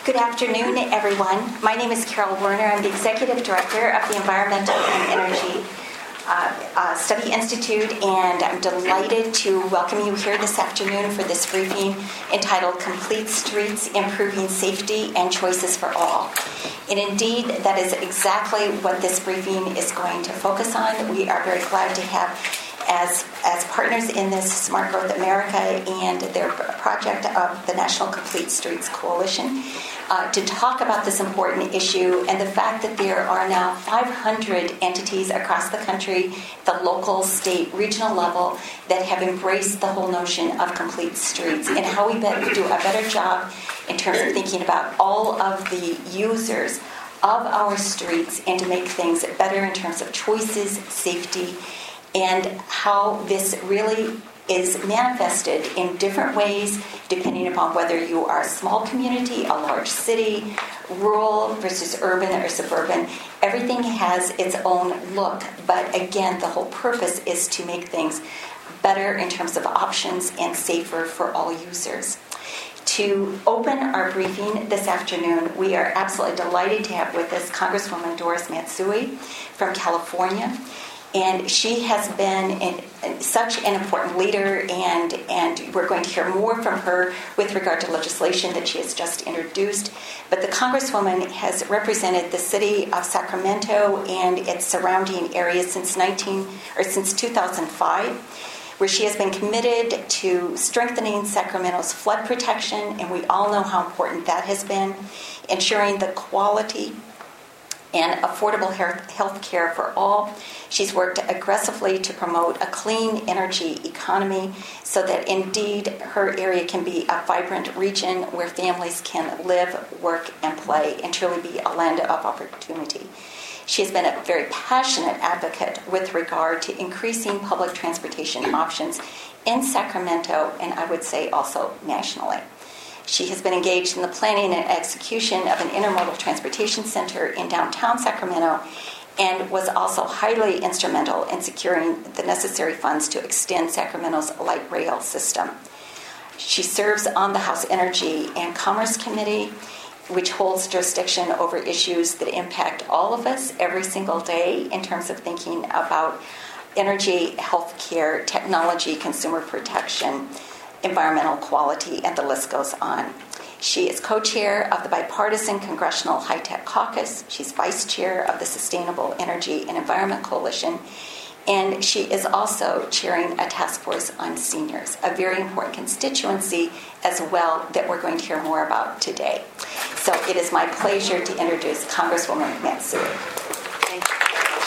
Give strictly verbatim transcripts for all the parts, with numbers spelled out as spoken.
Good afternoon, everyone. My name is Carol Werner. I'm the Executive Director of the Environmental and Energy uh, uh, Study Institute, and I'm delighted to welcome you here this afternoon for this briefing entitled Complete Streets, Improving Safety and Choices for All. And indeed, that is exactly what this briefing is going to focus on. We are very glad to have As, as partners in this Smart Growth America and their project of the National Complete Streets Coalition uh, to talk about this important issue and the fact that there are now five hundred entities across the country, the local, state, regional level, that have embraced the whole notion of complete streets and how we do a better job in terms of thinking about all of the users of our streets and to make things better in terms of choices, safety, and how this really is manifested in different ways depending upon whether you are a small community, a large city, rural versus urban or suburban. Everything has its own look, but again, the whole purpose is to make things better in terms of options and safer for all users. To open our briefing this afternoon, we are absolutely delighted to have with us Congresswoman Doris Matsui from California. And she has been in, in such an important leader, and, and we're going to hear more from her with regard to legislation that she has just introduced. But the Congresswoman has represented the city of Sacramento and its surrounding areas since nineteen or since two thousand five, where she has been committed to strengthening Sacramento's flood protection, and we all know how important that has been, ensuring the quality and affordable health care for all. She's worked aggressively to promote a clean energy economy so that indeed her area can be a vibrant region where families can live, work, and play and truly be a land of opportunity. She has been a very passionate advocate with regard to increasing public transportation options in Sacramento, and I would say also nationally. She has been engaged in the planning and execution of an intermodal transportation center in downtown Sacramento and was also highly instrumental in securing the necessary funds to extend Sacramento's light rail system. She serves on the House Energy and Commerce Committee, which holds jurisdiction over issues that impact all of us every single day in terms of thinking about energy, healthcare, technology, consumer protection, environmental quality, and the list goes on. She is co-chair of the Bipartisan Congressional High-Tech Caucus. She's vice chair of the Sustainable Energy and Environment Coalition. And she is also chairing a task force on seniors, a very important constituency as well that we're going to hear more about today. So it is my pleasure to introduce Congresswoman Matsui. Thank you.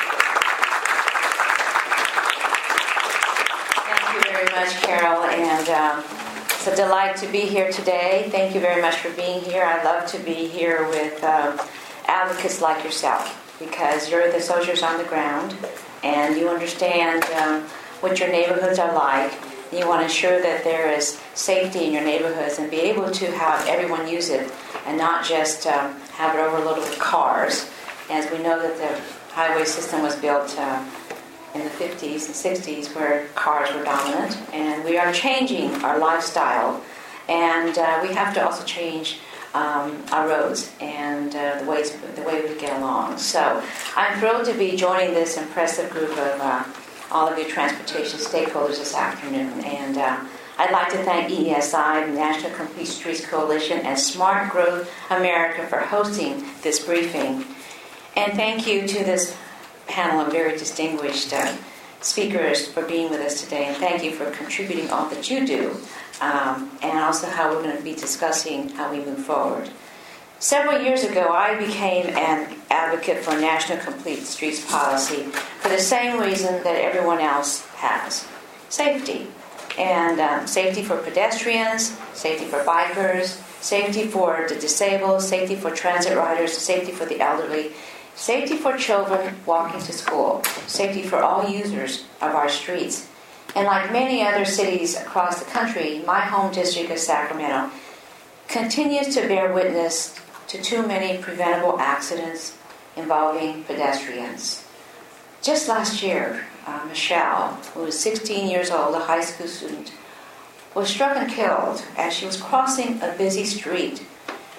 Thank you very much, Carol, and um, it's a delight to be here today. Thank you very much for being here. I love to be here with um, advocates like yourself because you're the soldiers on the ground and you understand um, what your neighborhoods are like. You want to ensure that there is safety in your neighborhoods and be able to have everyone use it and not just um, have it overloaded with cars. As we know that the highway system was built uh, in the fifties and sixties where cars were dominant, and we are changing our lifestyle, and uh, we have to also change um, our roads and uh, the ways the way we get along. So I'm thrilled to be joining this impressive group of uh, all of you transportation stakeholders this afternoon, and uh, I'd like to thank E E S I, the National Complete Streets Coalition, and Smart Growth America for hosting this briefing, and thank you to this panel of very distinguished uh, speakers for being with us today, and thank you for contributing all that you do, um, and also how we're going to be discussing how we move forward. Several years ago, I became an advocate for National Complete Streets policy for the same reason that everyone else has: safety. And um, safety for pedestrians, safety for bikers, safety for the disabled, safety for transit riders, safety for the elderly, safety for children walking to school, safety for all users of our streets. And like many other cities across the country, my home district of Sacramento continues to bear witness to too many preventable accidents involving pedestrians. Just last year, uh, Michelle, who was sixteen years old, a high school student, was struck and killed as she was crossing a busy street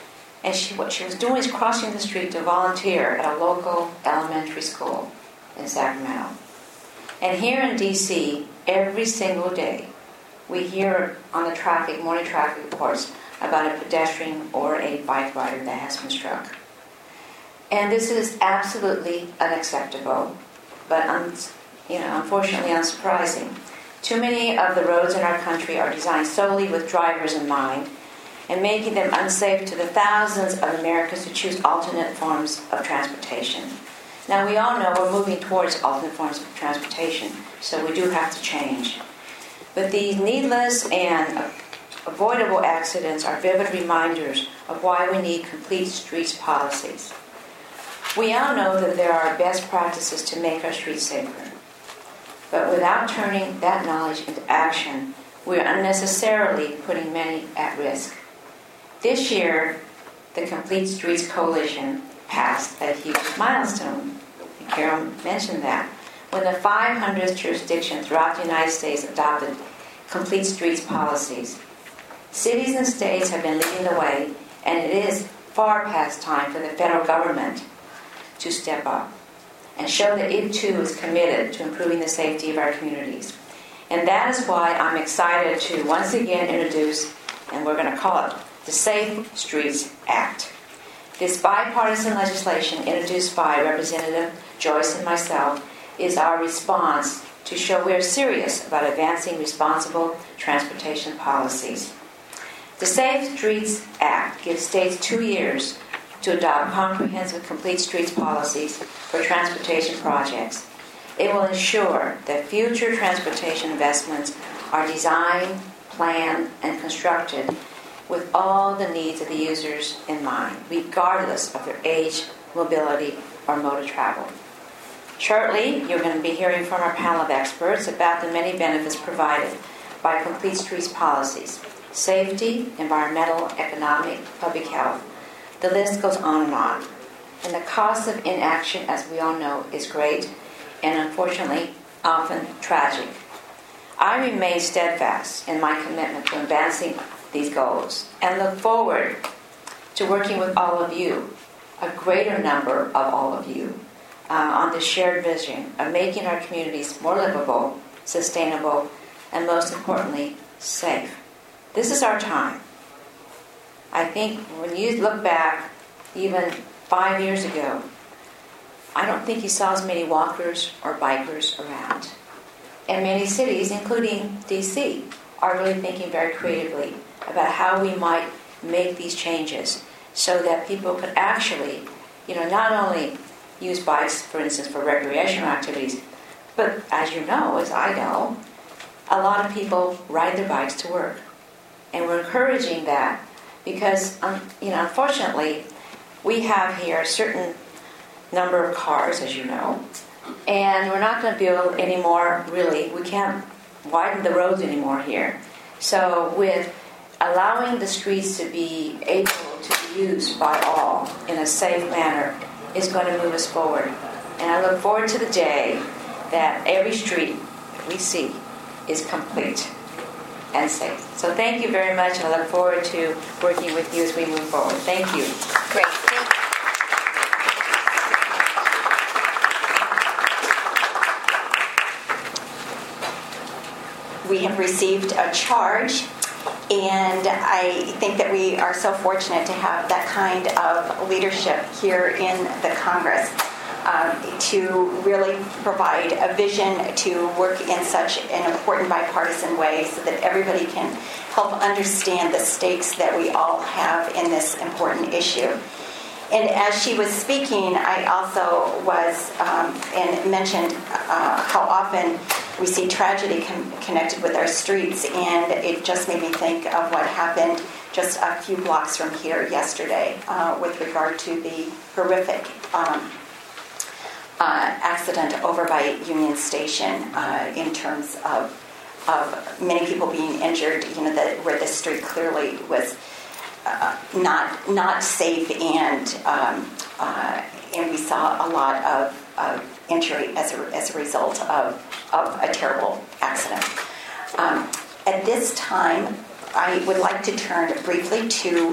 And she, what she was doing is crossing the street to volunteer at a local elementary school in Sacramento. And here in D C, every single day, we hear on the traffic, morning traffic reports about a pedestrian or a bike rider that has been struck. And this is absolutely unacceptable, but un, you know, unfortunately unsurprising. Too many of the roads in our country are designed solely with drivers in mind, and making them unsafe to the thousands of Americans who choose alternate forms of transportation. Now, we all know we're moving towards alternate forms of transportation, so we do have to change. But these needless and avoidable accidents are vivid reminders of why we need complete streets policies. We all know that there are best practices to make our streets safer. But without turning that knowledge into action, we are unnecessarily putting many at risk. This year, the Complete Streets Coalition passed a huge milestone. And Carol mentioned that. When the five hundredth jurisdiction throughout the United States adopted Complete Streets policies. Cities and states have been leading the way, and it is far past time for the federal government to step up and show that it too is committed to improving the safety of our communities. And that is why I'm excited to once again introduce, and we're going to call it the Safe Streets Act. This bipartisan legislation introduced by Representative Joyce and myself is our response to show we are serious about advancing responsible transportation policies. The Safe Streets Act gives states two years to adopt comprehensive complete streets policies for transportation projects. It will ensure that future transportation investments are designed, planned, and constructed with all the needs of the users in mind, regardless of their age, mobility, or mode of travel. Shortly, you're going to be hearing from our panel of experts about the many benefits provided by complete streets policies: safety, environmental, economic, public health. The list goes on and on. And the cost of inaction, as we all know, is great and unfortunately often tragic. I remain steadfast in my commitment to advancing these goals and look forward to working with all of you, a greater number of all of you, uh, on this shared vision of making our communities more livable, sustainable, and most importantly, safe. This is our time. I think when you look back even five years ago, I don't think you saw as many walkers or bikers around. And many cities, including D C, are really thinking very creatively about how we might make these changes so that people could actually, you know, not only use bikes, for instance, for recreational activities, but as you know, as I know, a lot of people ride their bikes to work. And we're encouraging that because, um, you know, unfortunately, we have here a certain number of cars, as you know, and we're not going to build any more, really. We can't widen the roads anymore here. So with allowing the streets to be able to be used by all in a safe manner is going to move us forward. And I look forward to the day that every street we see is complete and safe. So thank you very much, and I look forward to working with you as we move forward. Thank you. Great. Thank you. We have received a charge, and I think that we are so fortunate to have that kind of leadership here in the Congress um, to really provide a vision to work in such an important bipartisan way so that everybody can help understand the stakes that we all have in this important issue. And as she was speaking, I also was um, and mentioned uh, how often we see tragedy com- connected with our streets, and it just made me think of what happened just a few blocks from here yesterday uh, with regard to the horrific um, uh, accident over by Union Station uh, in terms of of many people being injured. You know, that where the street clearly was uh, not not safe, and um, uh, and we saw a lot of, of injury as a, as a result of, of a terrible accident. Um, at this time, I would like to turn briefly to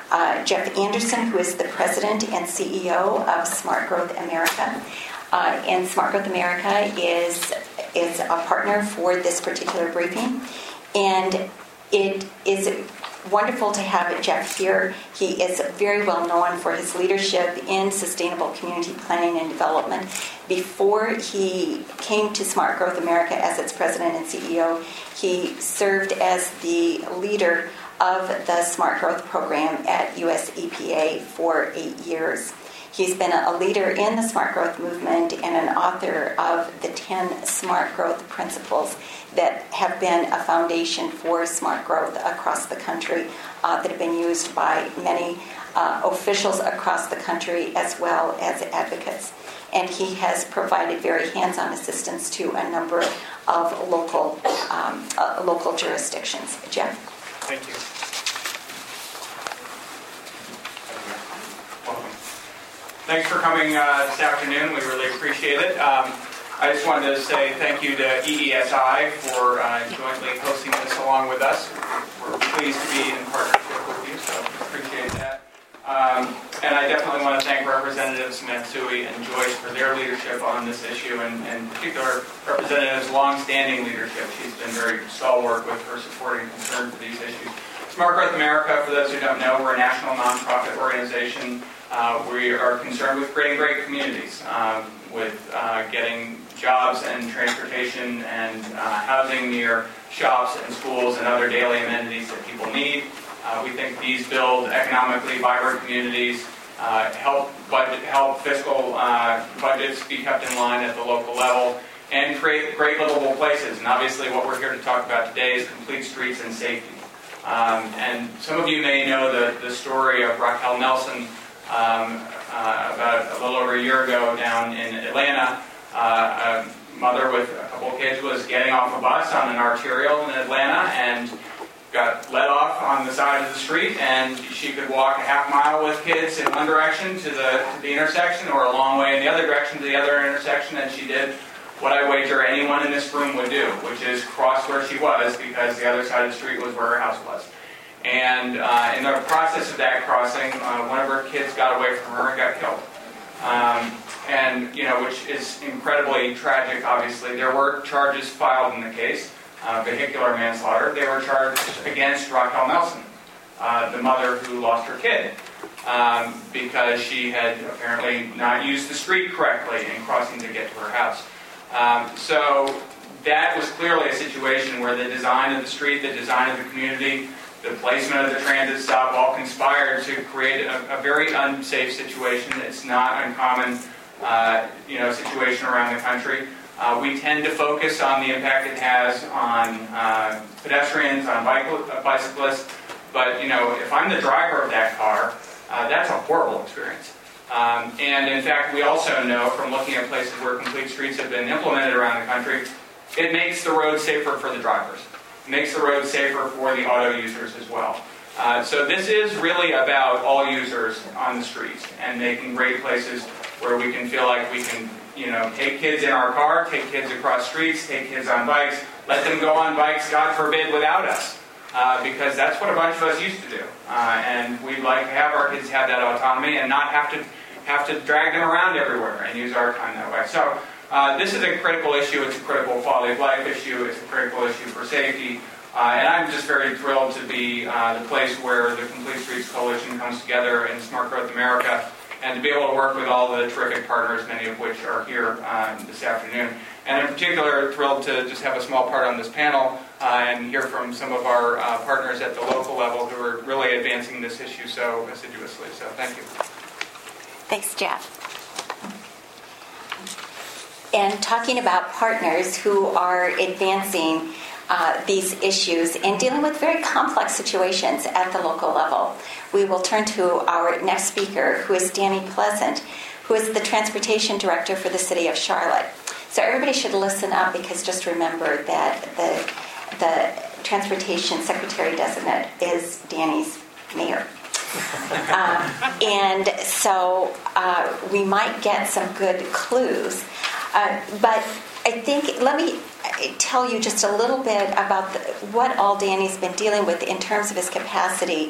uh, Jeff Anderson, who is the president and C E O of Smart Growth America. Uh, and Smart Growth America is, is a partner for this particular briefing. And it is wonderful to have Jeff here. He is very well known for his leadership in sustainable community planning and development. Before he came to Smart Growth America as its president and C E O, he served as the leader of the Smart Growth program at U S E P A for eight years. He's been a leader in the Smart Growth movement and an author of the ten Smart Growth Principles that have been a foundation for smart growth across the country, uh, that have been used by many uh, officials across the country as well as advocates. And he has provided very hands-on assistance to a number of local um, uh, local jurisdictions. Jeff? Thank you. Welcome. Thanks for coming uh, this afternoon. We really appreciate it. Um, I just wanted to say thank you to E E S I for uh, jointly hosting this along with us. We're pleased to be in partnership with you, so appreciate that. Um, and I definitely want to thank Representatives Matsui and Joyce for their leadership on this issue, and in particular, Representative's long-standing leadership. She's been very stalwart with her support and concern for these issues. Smart Growth America, for those who don't know, we're a national nonprofit organization. Uh, we are concerned with creating great communities, um, with uh, getting jobs and transportation and uh, housing near shops and schools and other daily amenities that people need. Uh, we think these build economically vibrant communities, uh, help budget, help fiscal uh, budgets be kept in line at the local level, and create great livable places. And obviously what we're here to talk about today is complete streets and safety. Um, and some of you may know the, the story of Raquel Nelson um, uh, about a little over a year ago down in Atlanta. Uh, a mother with a couple of kids was getting off a bus on an arterial in Atlanta and got let off on the side of the street, and she could walk a half mile with kids in one direction to the, to the intersection, or a long way in the other direction to the other intersection, and she did what I wager anyone in this room would do, which is cross where she was, because the other side of the street was where her house was. And uh, in the process of that crossing, uh, one of her kids got away from her and got killed. Um, and, you know, which is incredibly tragic, obviously. There were charges filed in the case, uh, vehicular manslaughter. They were charged against Raquel Nelson, uh, the mother who lost her kid, um, because she had apparently not used the street correctly in crossing to get to her house. Um, so that was clearly a situation where the design of the street, the design of the community, the placement of the transit stop all conspired to create a, a very unsafe situation. It's not uncommon, uh, you know, situation around the country. Uh, we tend to focus on the impact it has on uh, pedestrians, on bike, uh, bicyclists, but, you know, if I'm the driver of that car, uh, that's a horrible experience. Um, and in fact, we also know from looking at places where complete streets have been implemented around the country, it makes the road safer for the drivers. It makes the road safer for the auto users as well. Uh, so this is really about all users on the streets and making great places where we can feel like we can, you know, take kids in our car, take kids across streets, take kids on bikes, let them go on bikes, God forbid, without us. Uh, because that's what a bunch of us used to do. Uh, and we'd like to have our kids have that autonomy and not have to have to drag them around everywhere and use our time that way. So uh, this is a critical issue. It's a critical quality of life issue. It's a critical issue for safety. Uh, and I'm just very thrilled to be uh, the place where the Complete Streets Coalition comes together in Smart Growth America, and to be able to work with all the terrific partners, many of which are here uh, this afternoon. And in particular, thrilled to just have a small part on this panel uh, and hear from some of our uh, partners at the local level who are really advancing this issue so assiduously. So thank you. Thanks, Jeff. And talking about partners who are advancing uh, these issues and dealing with very complex situations at the local level, we will turn to our next speaker, who is Danny Pleasant, who is the Transportation Director for the City of Charlotte. So everybody should listen up, because just remember that the, the Transportation Secretary Designate is Danny's mayor. um, and so uh, we might get some good clues. Uh, but I think, let me tell you just a little bit about the, what all Danny's been dealing with in terms of his capacity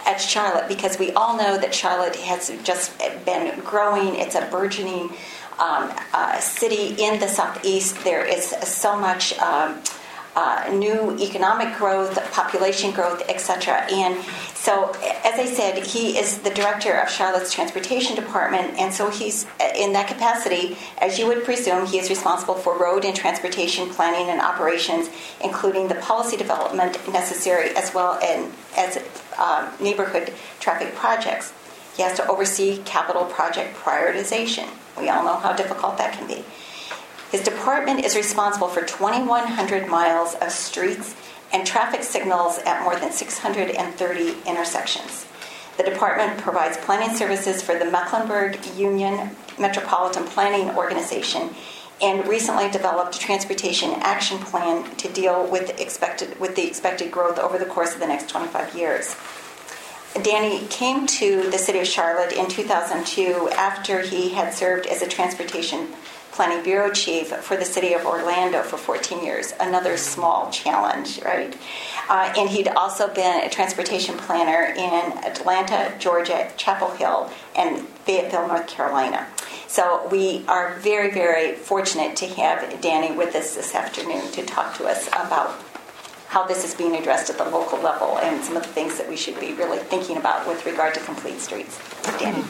at Charlotte, because we all know that Charlotte has just been growing. It's a burgeoning um, uh, city in the southeast. There is so much um, uh, new economic growth, population growth, et cetera. And so, as I said, he is the director of Charlotte's Transportation Department, and so he's, in that capacity, as you would presume, he is responsible for road and transportation planning and operations, including the policy development necessary, as well as, as um, neighborhood traffic projects. He has to oversee capital project prioritization. We all know how difficult that can be. His department is responsible for twenty-one hundred miles of streets and traffic signals at more than six hundred thirty intersections. The department provides planning services for the Mecklenburg Union Metropolitan Planning Organization and recently developed a transportation action plan to deal with expected with the expected growth over the course of the next twenty-five years. Danny came to the city of Charlotte in two thousand two after he had served as a transportation planning bureau chief for the city of Orlando for fourteen years. Another small challenge, right? Uh, and he'd also been a transportation planner in Atlanta, Georgia, Chapel Hill, and Fayetteville, North Carolina. So we are very, very fortunate to have Danny with us this afternoon to talk to us about how this is being addressed at the local level and some of the things that we should be really thinking about with regard to complete streets. Danny.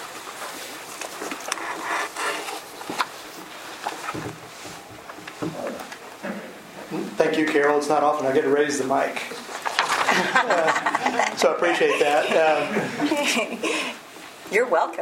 Thank you, Carol. It's not often I get to raise the mic. Uh, so I appreciate that. Um, You're welcome.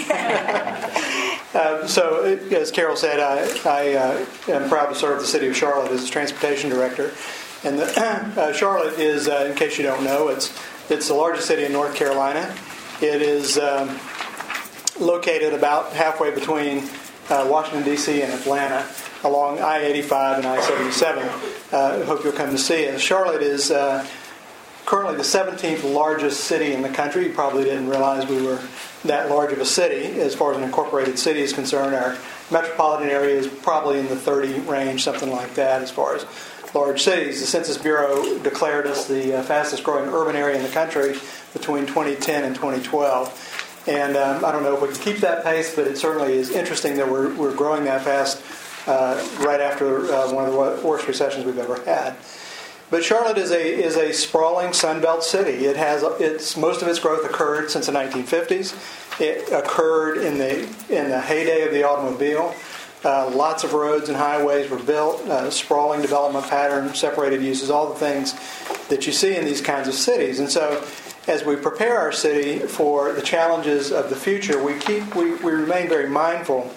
uh, so, as Carol said, I, I uh, am proud to serve the city of Charlotte as transportation director. And the, uh, Charlotte is, uh, in case you don't know, it's it's the largest city in North Carolina. It is um, located about halfway between uh, Washington, D C and Atlanta, along I eighty-five and I seventy-seven. I uh, hope you'll come to see us. Charlotte is uh, currently the seventeenth largest city in the country. You probably didn't realize we were that large of a city. As far as an incorporated city is concerned, our metropolitan area is probably in the thirty range, something like that, as far as large cities. The Census Bureau declared us the uh, fastest growing urban area in the country between twenty ten and twenty twelve. And um, I don't know if we can keep that pace, but it certainly is interesting that we're, we're growing that fast uh, right after uh, one of the worst recessions we've ever had. But Charlotte is a is a sprawling Sunbelt city. It has its most of its growth occurred since the nineteen fifties. It occurred in the in the heyday of the automobile. Uh, lots of roads and highways were built, uh, sprawling development pattern, separated uses, all the things that you see in these kinds of cities. And so, as we prepare our city for the challenges of the future, we keep we, we remain very mindful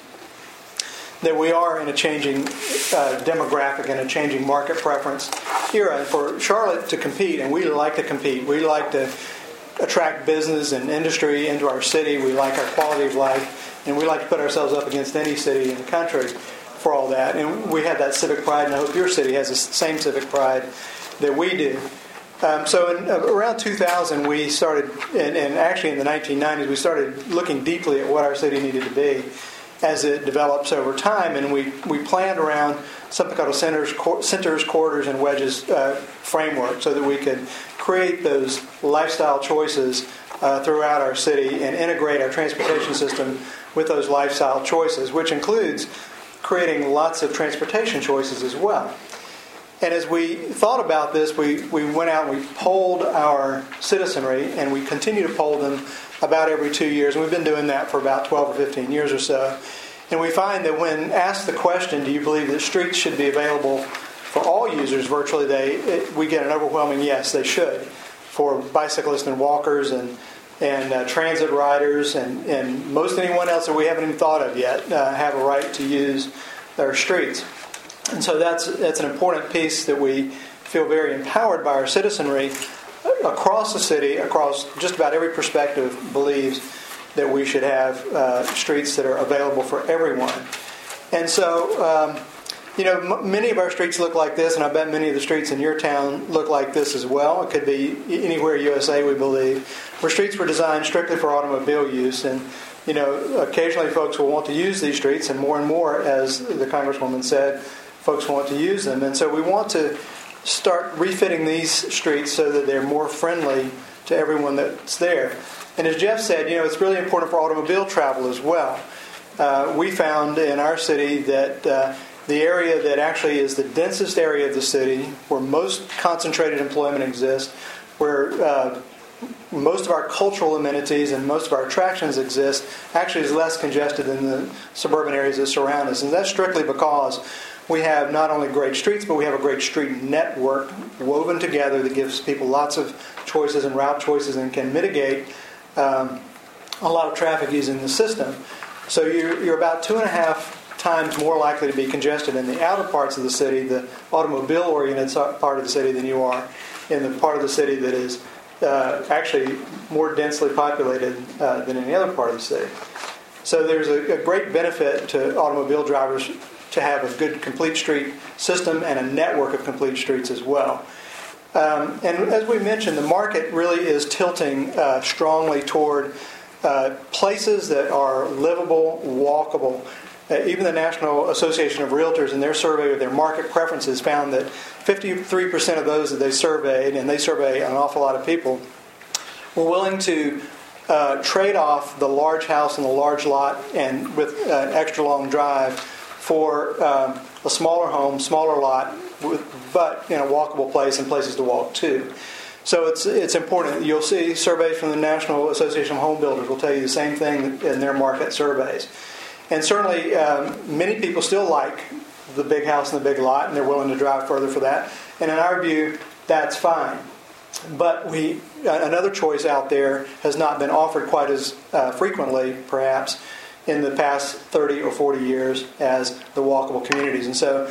that we are in a changing uh, demographic and a changing market preference era. And for Charlotte to compete, and we like to compete, we like to attract business and industry into our city. We like our quality of life. And we like to put ourselves up against any city in the country for all that. And we have that civic pride, and I hope your city has the same civic pride that we do. Um, so in, uh, around two thousand, we started, and, and actually in the nineteen nineties, we started looking deeply at what our city needed to be as it develops over time. And we, we planned around something called a centers, centers corridors, and wedges uh, framework so that we could create those lifestyle choices uh, throughout our city and integrate our transportation system with those lifestyle choices, which includes creating lots of transportation choices as well. And as we thought about this, we, we went out and we polled our citizenry, and we continue to poll them about every two years. And we've been doing that for about twelve or fifteen years or so. And we find that when asked the question, do you believe that streets should be available for all users virtually, they it, we get an overwhelming yes, they should. For bicyclists and walkers and and uh, transit riders and, and most anyone else that we haven't even thought of yet uh, have a right to use their streets. And so that's that's an important piece that we feel very empowered by our citizenry across the city, across just about every perspective, believes that we should have uh, streets that are available for everyone. And so, um, you know, m- many of our streets look like this, and I bet many of the streets in your town look like this as well. It could be anywhere U S A, we believe, where streets were designed strictly for automobile use. And, you know, occasionally folks will want to use these streets, and more and more, as the Congresswoman said, folks want to use them. And so we want to start refitting these streets so that they're more friendly to everyone that's there. And as Jeff said, you know, it's really important for automobile travel as well. Uh, we found in our city that uh, the area that actually is the densest area of the city, where most concentrated employment exists, where uh, most of our cultural amenities and most of our attractions exist, actually is less congested than the suburban areas that surround us. And that's strictly because we have not only great streets, but we have a great street network woven together that gives people lots of choices and route choices and can mitigate um, a lot of traffic using the system. So you're, you're about two and a half times more likely to be congested in the outer parts of the city, the automobile-oriented part of the city, than you are in the part of the city that is uh, actually more densely populated uh, than any other part of the city. So there's a, a great benefit to automobile drivers to have a good complete street system and a network of complete streets as well. Um, and as we mentioned, the market really is tilting uh, strongly toward uh, places that are livable, walkable. Uh, even the National Association of Realtors, in their survey of their market preferences, found that fifty-three percent of those that they surveyed, and they survey an awful lot of people, were willing to uh, trade off the large house and the large lot and with an extra long drive for um, a smaller home, smaller lot, with, but in a walkable place and places to walk to. So it's it's important. You'll see surveys from the National Association of Home Builders will tell you the same thing in their market surveys. And certainly, um, many people still like the big house and the big lot, and they're willing to drive further for that. And in our view, that's fine. But we another choice out there has not been offered quite as uh, frequently, perhaps, in the past thirty or forty years as the walkable communities. And so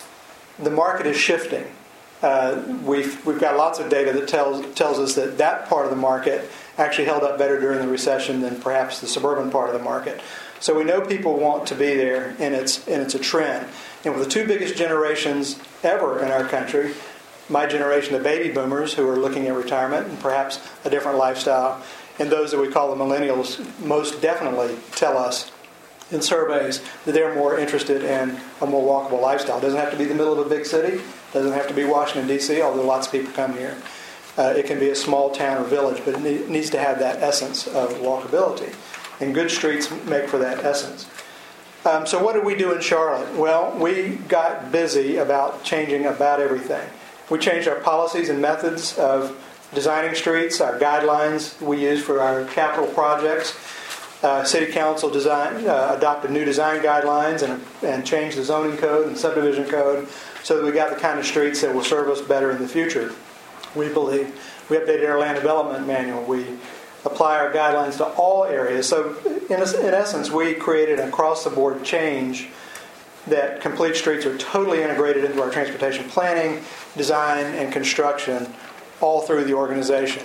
the market is shifting. Uh, we've we've got lots of data that tells tells us that that part of the market actually held up better during the recession than perhaps the suburban part of the market. So we know people want to be there, and it's and it's a trend. And with the two biggest generations ever in our country, my generation, the baby boomers, who are looking at retirement and perhaps a different lifestyle, and those that we call the millennials, most definitely tell us in surveys that they're more interested in a more walkable lifestyle. It doesn't have to be the middle of a big city. It doesn't have to be Washington, D C, although lots of people come here. Uh, it can be a small town or village, but it needs to have that essence of walkability. And good streets make for that essence. Um, so what did we do in Charlotte? Well, we got busy about changing about everything. We changed our policies and methods of designing streets, our guidelines we use for our capital projects. Uh, City Council design, uh, adopted new design guidelines and, and changed the zoning code and subdivision code so that we got the kind of streets that will serve us better in the future, we believe. We updated our land development manual. We apply our guidelines to all areas. So in, in essence, we created an across-the-board change that complete streets are totally integrated into our transportation planning, design, and construction all through the organization.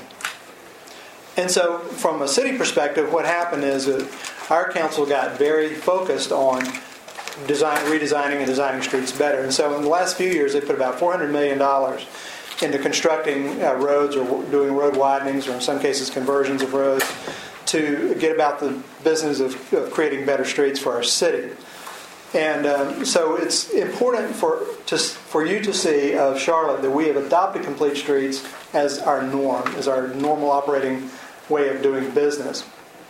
And so from a city perspective, what happened is that our council got very focused on design, redesigning and designing streets better. And so in the last few years, they put about four hundred million dollars into constructing uh, roads or doing road widenings, or in some cases conversions of roads, to get about the business of, of creating better streets for our city. And um, so it's important for to, for you to see of Charlotte that we have adopted complete streets as our norm, as our normal operating way of doing business.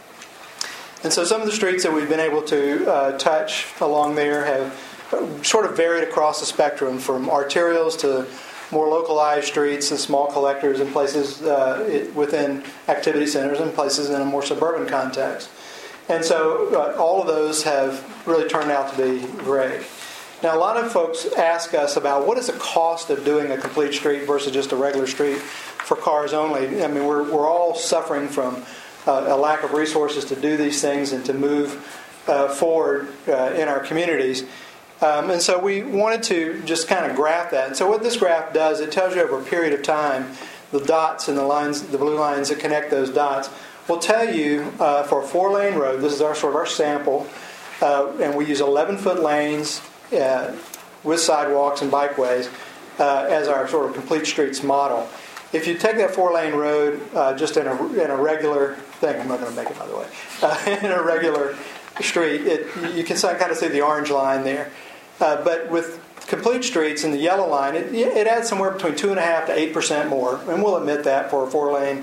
And so some of the streets that we've been able to uh, touch along there have sort of varied across the spectrum, from arterials to more localized streets and small collectors in places uh, it, within activity centers and places in a more suburban context. And so uh, all of those have really turned out to be great. Now, a lot of folks ask us about what is the cost of doing a complete street versus just a regular street for cars only. I mean, we're we're all suffering from uh, a lack of resources to do these things and to move uh, forward uh, in our communities. Um, and so we wanted to just kind of graph that. And so what this graph does, it tells you over a period of time, the dots and the lines, the blue lines that connect those dots, will tell you uh, for a four-lane road, this is our sort of our sample, uh, and we use eleven-foot lanes uh, with sidewalks and bikeways uh, as our sort of complete streets model. If you take that four-lane road uh, just in a, in a regular thing, I'm not going to make it by the way, uh, in a regular street, it, you can kind of see the orange line there. Uh, but with complete streets in the yellow line, it, it adds somewhere between two and a half to eight percent more, and we'll admit that for a four-lane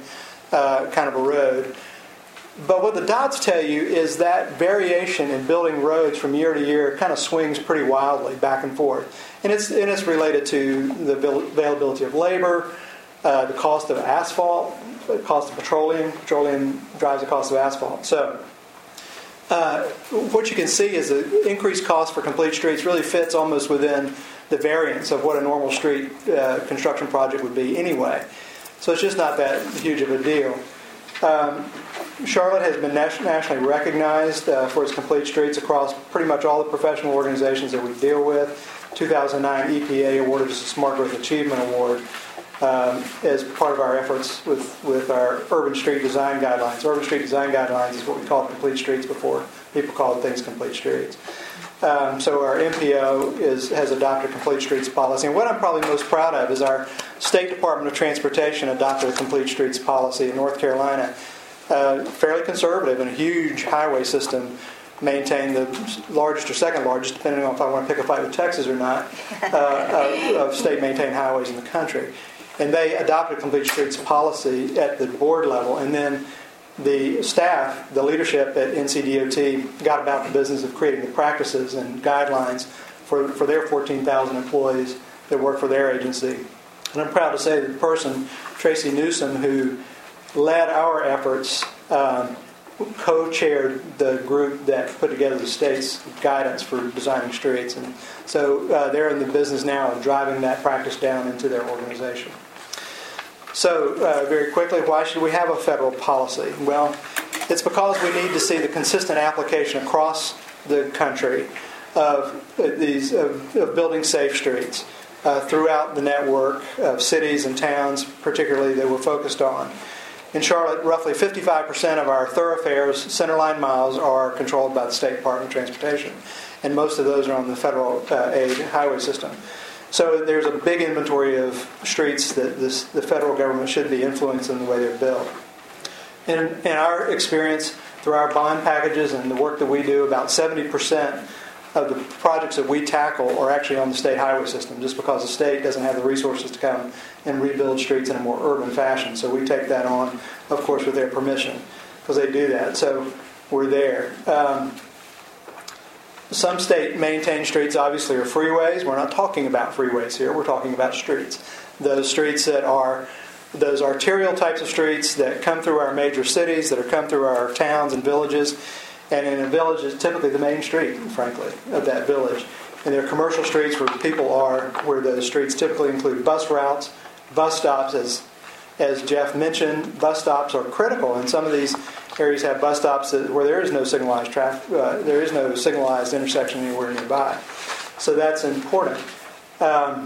uh, kind of a road. But what the dots tell you is that variation in building roads from year to year kind of swings pretty wildly back and forth. And it's, and it's related to the availability of labor, uh, the cost of asphalt, the cost of petroleum. Petroleum drives the cost of asphalt. So uh, what you can see is the increased cost for complete streets really fits almost within the variance of what a normal street uh, construction project would be anyway. So it's just not that huge of a deal. Um, Charlotte has been nationally recognized uh, for its complete streets across pretty much all the professional organizations that we deal with. two thousand nine E P A awarded us a Smart Growth Achievement Award um, as part of our efforts with, with our urban street design guidelines. Urban street design guidelines is what we call complete streets before. People called things complete streets. Um, so our M P O is, has adopted a complete streets policy. And what I'm probably most proud of is our State Department of Transportation adopted a complete streets policy in North Carolina. Uh, fairly conservative and a huge highway system, maintained the largest or second largest, depending on if I want to pick a fight with Texas or not, uh, of, of state-maintained highways in the country. And they adopted a complete streets policy at the board level, and then the staff, the leadership at N C D O T, got about the business of creating the practices and guidelines for, for their fourteen thousand employees that work for their agency. And I'm proud to say that the person, Tracy Newsom, who led our efforts, um, co-chaired the group that put together the state's guidance for designing streets. And so uh, they're in the business now of driving that practice down into their organization. So uh, very quickly, why should we have a federal policy? Well, it's because we need to see the consistent application across the country of these of, of building safe streets uh, throughout the network of cities and towns, particularly that we're focused on. In Charlotte, roughly fifty-five percent of our thoroughfares, centerline miles, are controlled by the State Department of Transportation, and most of those are on the federal uh, aid highway system. So there's a big inventory of streets that this, the federal government should be influencing the way they're built. In, in our experience, through our bond packages and the work that we do, about seventy percent of the projects that we tackle are actually on the state highway system, just because the state doesn't have the resources to come and rebuild streets in a more urban fashion. So we take that on, of course, with their permission, because they do that. So we're there. Um, some state-maintained streets, obviously, are freeways. We're not talking about freeways here. We're talking about streets. Those streets that are those arterial types of streets that come through our major cities, that are come through our towns and villages. And in a village is typically the main street, frankly, of that village. And there are commercial streets where people are, where those streets typically include bus routes, bus stops. As as Jeff mentioned, bus stops are critical. And some of these areas have bus stops that, where there is no signalized traffic, uh, there is no signalized intersection anywhere nearby. So that's important. Um,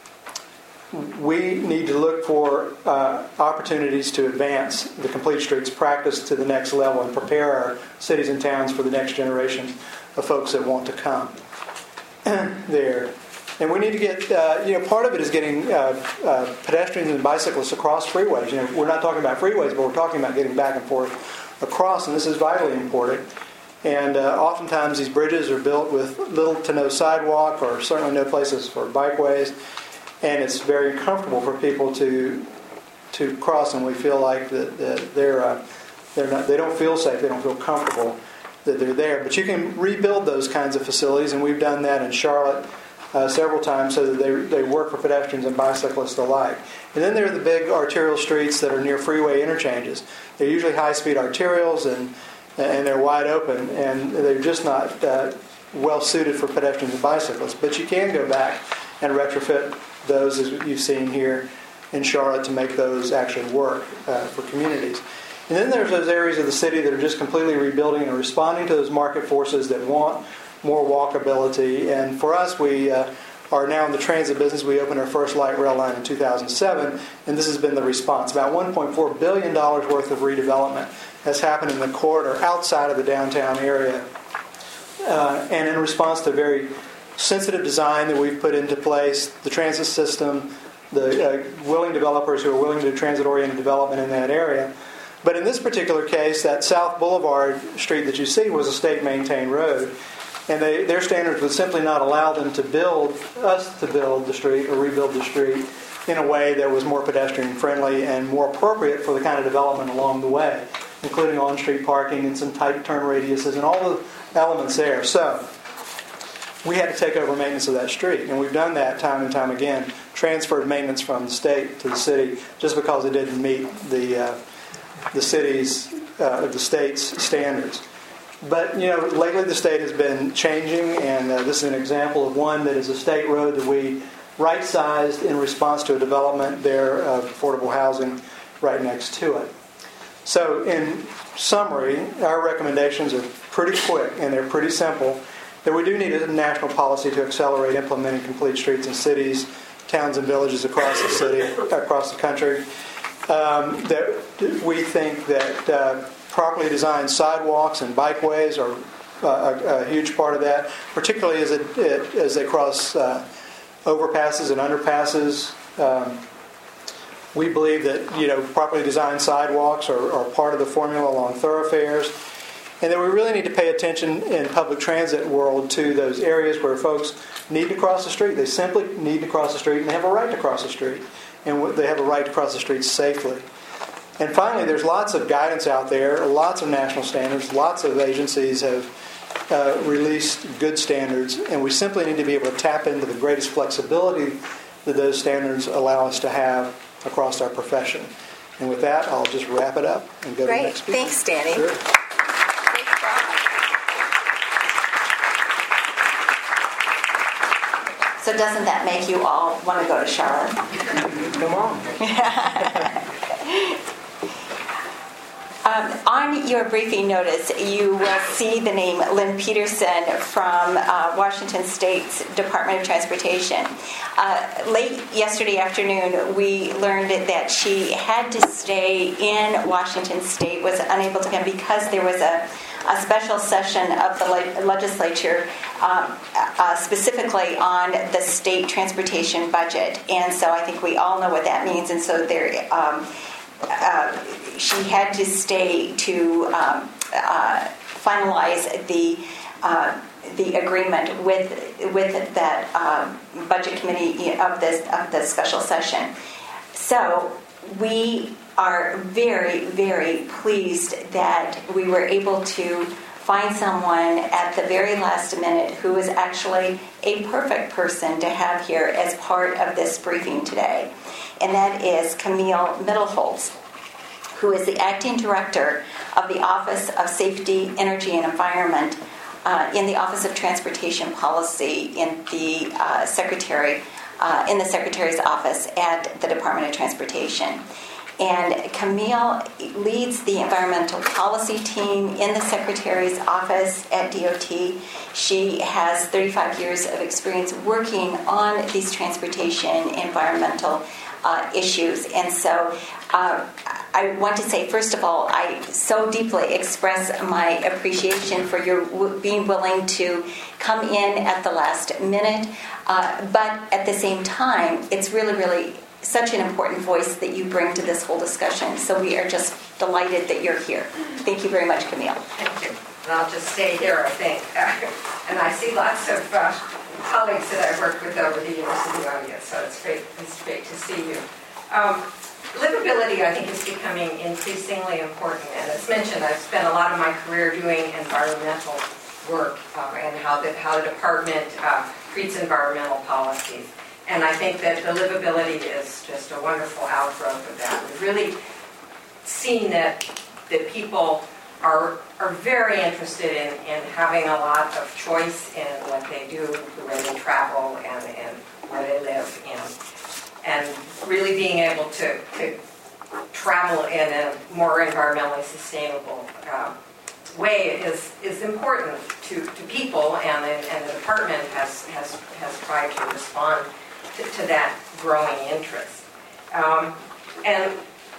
we need to look for uh, opportunities to advance the complete streets practice to the next level and prepare our cities and towns for the next generation of folks that want to come there. And we need to get, uh, you know, part of it is getting uh, uh, pedestrians and bicyclists across freeways. You know, we're not talking about freeways, but we're talking about getting back and forth across, and this is vitally important. And uh, oftentimes these bridges are built with little to no sidewalk, or certainly no places for bikeways. And it's very uncomfortable for people to to cross, and we feel like that, that they're uh, they're not they don't feel safe, they don't feel comfortable that they're there. But you can rebuild those kinds of facilities, and we've done that in Charlotte uh, several times, so that they they work for pedestrians and bicyclists alike. And then there are the big arterial streets that are near freeway interchanges. They're usually high-speed arterials, and and they're wide open, and they're just not uh, well suited for pedestrians and bicyclists. But you can go back and retrofit those, as you've seen here in Charlotte, to make those actually work uh, for communities. And then there's those areas of the city that are just completely rebuilding and responding to those market forces that want more walkability. And for us, we uh, are now in the transit business. We opened our first light rail line in two thousand seven, and this has been the response. About one point four billion dollars worth of redevelopment has happened in the corridor outside of the downtown area. Uh, and in response to very sensitive design that we've put into place, the transit system, the uh, willing developers who are willing to do transit-oriented development in that area. But in this particular case, that South Boulevard street that you see was a state-maintained road. And they, their standards would simply not allow them to build, us to build the street or rebuild the street in a way that was more pedestrian friendly and more appropriate for the kind of development along the way, including on-street parking and some tight turn radiuses and all the elements there. So we had to take over maintenance of that street, and we've done that time and time again, transferred maintenance from the state to the city just because it didn't meet the uh, the city's, uh, the state's standards. But, you know, lately the state has been changing, and uh, this is an example of one that is a state road that we right-sized in response to a development there of affordable housing right next to it. So, in summary, our recommendations are pretty quick, and they're pretty simple, that we do need a national policy to accelerate implementing complete streets in cities, towns, and villages across the city, across the country. Um, that we think that uh, properly designed sidewalks and bikeways are uh, a, a huge part of that, particularly as, it, it, as they cross uh, overpasses and underpasses. Um, we believe that you know properly designed sidewalks are, are part of the formula along thoroughfares, and that we really need to pay attention in public transit world to those areas where folks need to cross the street. They simply need to cross the street, and they have a right to cross the street, and they have a right to cross the street safely. And finally, there's lots of guidance out there, lots of national standards, lots of agencies have uh, released good standards, and we simply need to be able to tap into the greatest flexibility that those standards allow us to have across our profession. And with that, I'll just wrap it up and go Great. to the next speaker. Thanks, Danny. Sure. So doesn't that make you all want to go to Charlotte? Come on. Um, on your briefing notice, you will see the name Lynn Peterson from uh, Washington State's Department of Transportation. Uh, late yesterday afternoon, we learned that she had to stay in Washington State, was unable to come because there was a, a special session of the le- legislature um, uh, specifically on the state transportation budget. And so I think we all know what that means. And so there... Um, Uh, she had to stay to um, uh, finalize the uh, the agreement with with that um, budget committee of this of the special session. So we are very very pleased that we were able to find someone at the very last minute who is actually a perfect person to have here as part of this briefing today. And that is Camille Middleholtz, who is the acting director of the Office of Safety, Energy, and Environment uh, in the Office of Transportation Policy in the uh, Secretary, uh, in the Secretary's office at the Department of Transportation. And Camille leads the environmental policy team in the Secretary's office at D O T. She has thirty-five years of experience working on these transportation environmental uh, issues. And so uh, I want to say, first of all, I so deeply express my appreciation for your w- being willing to come in at the last minute. Uh, but at the same time, it's really, really such an important voice that you bring to this whole discussion. So we are just delighted that you're here. Thank you very much, Camille. Thank you. And I'll just stay here, I think. And I see lots of uh, colleagues that I've worked with over the years in the audience, so it's great, it's great to see you. Um, livability, I think, is becoming increasingly important. And as mentioned, I've spent a lot of my career doing environmental work uh, and how the, how the department uh, treats environmental policies. And I think that the livability is just a wonderful outgrowth of that. We've really seen that that people are are very interested in, in having a lot of choice in what they do, where they travel, and, and where they live in. And really being able to, to travel in a more environmentally sustainable uh, way is is important to, to people, and, and the department has, has, has tried to respond To, to that growing interest. Um, and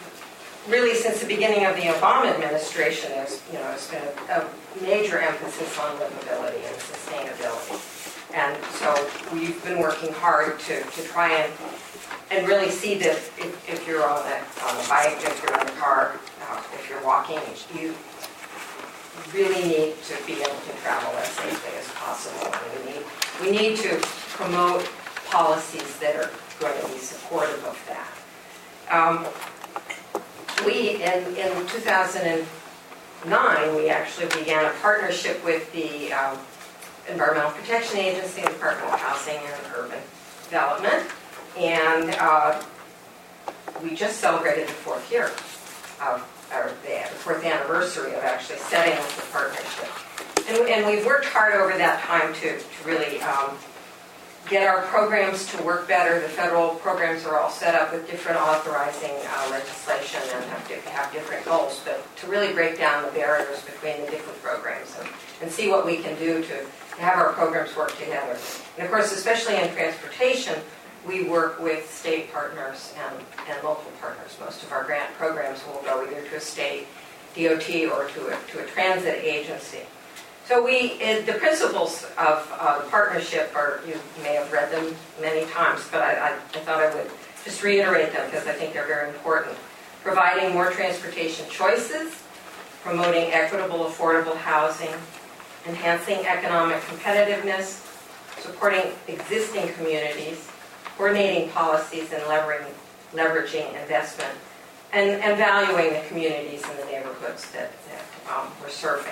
really since the beginning of the Obama administration, there's, you know, there's been a, a major emphasis on livability and sustainability. And so we've been working hard to, to try and and really see that if, if you're on a, on a bike, if you're in a car, uh, if you're walking, you really need to be able to travel as safely as possible. And we need, we need to promote policies that are going to be supportive of that. Um, we, in, in two thousand nine, we actually began a partnership with the um, Environmental Protection Agency, Department of Housing and Urban Development, and uh, we just celebrated the fourth year of, or the fourth anniversary of actually setting up the partnership. And, and we've worked hard over that time to, to really um, get our programs to work better. The federal programs are all set up with different authorizing uh, legislation and have, to have different goals, but to really break down the barriers between the different programs and, and see what we can do to, to have our programs work together. And of course, especially in transportation, we work with state partners and, and local partners. Most of our grant programs will go either to a state D O T or to a, to a transit agency. So we, it, the principles of uh, the partnership are, you may have read them many times, but I, I, I thought I would just reiterate them because I think they're very important. Providing more transportation choices, promoting equitable, affordable housing, enhancing economic competitiveness, supporting existing communities, coordinating policies and leveraging, leveraging investment, and, and valuing the communities and the neighborhoods that, that um, we're serving.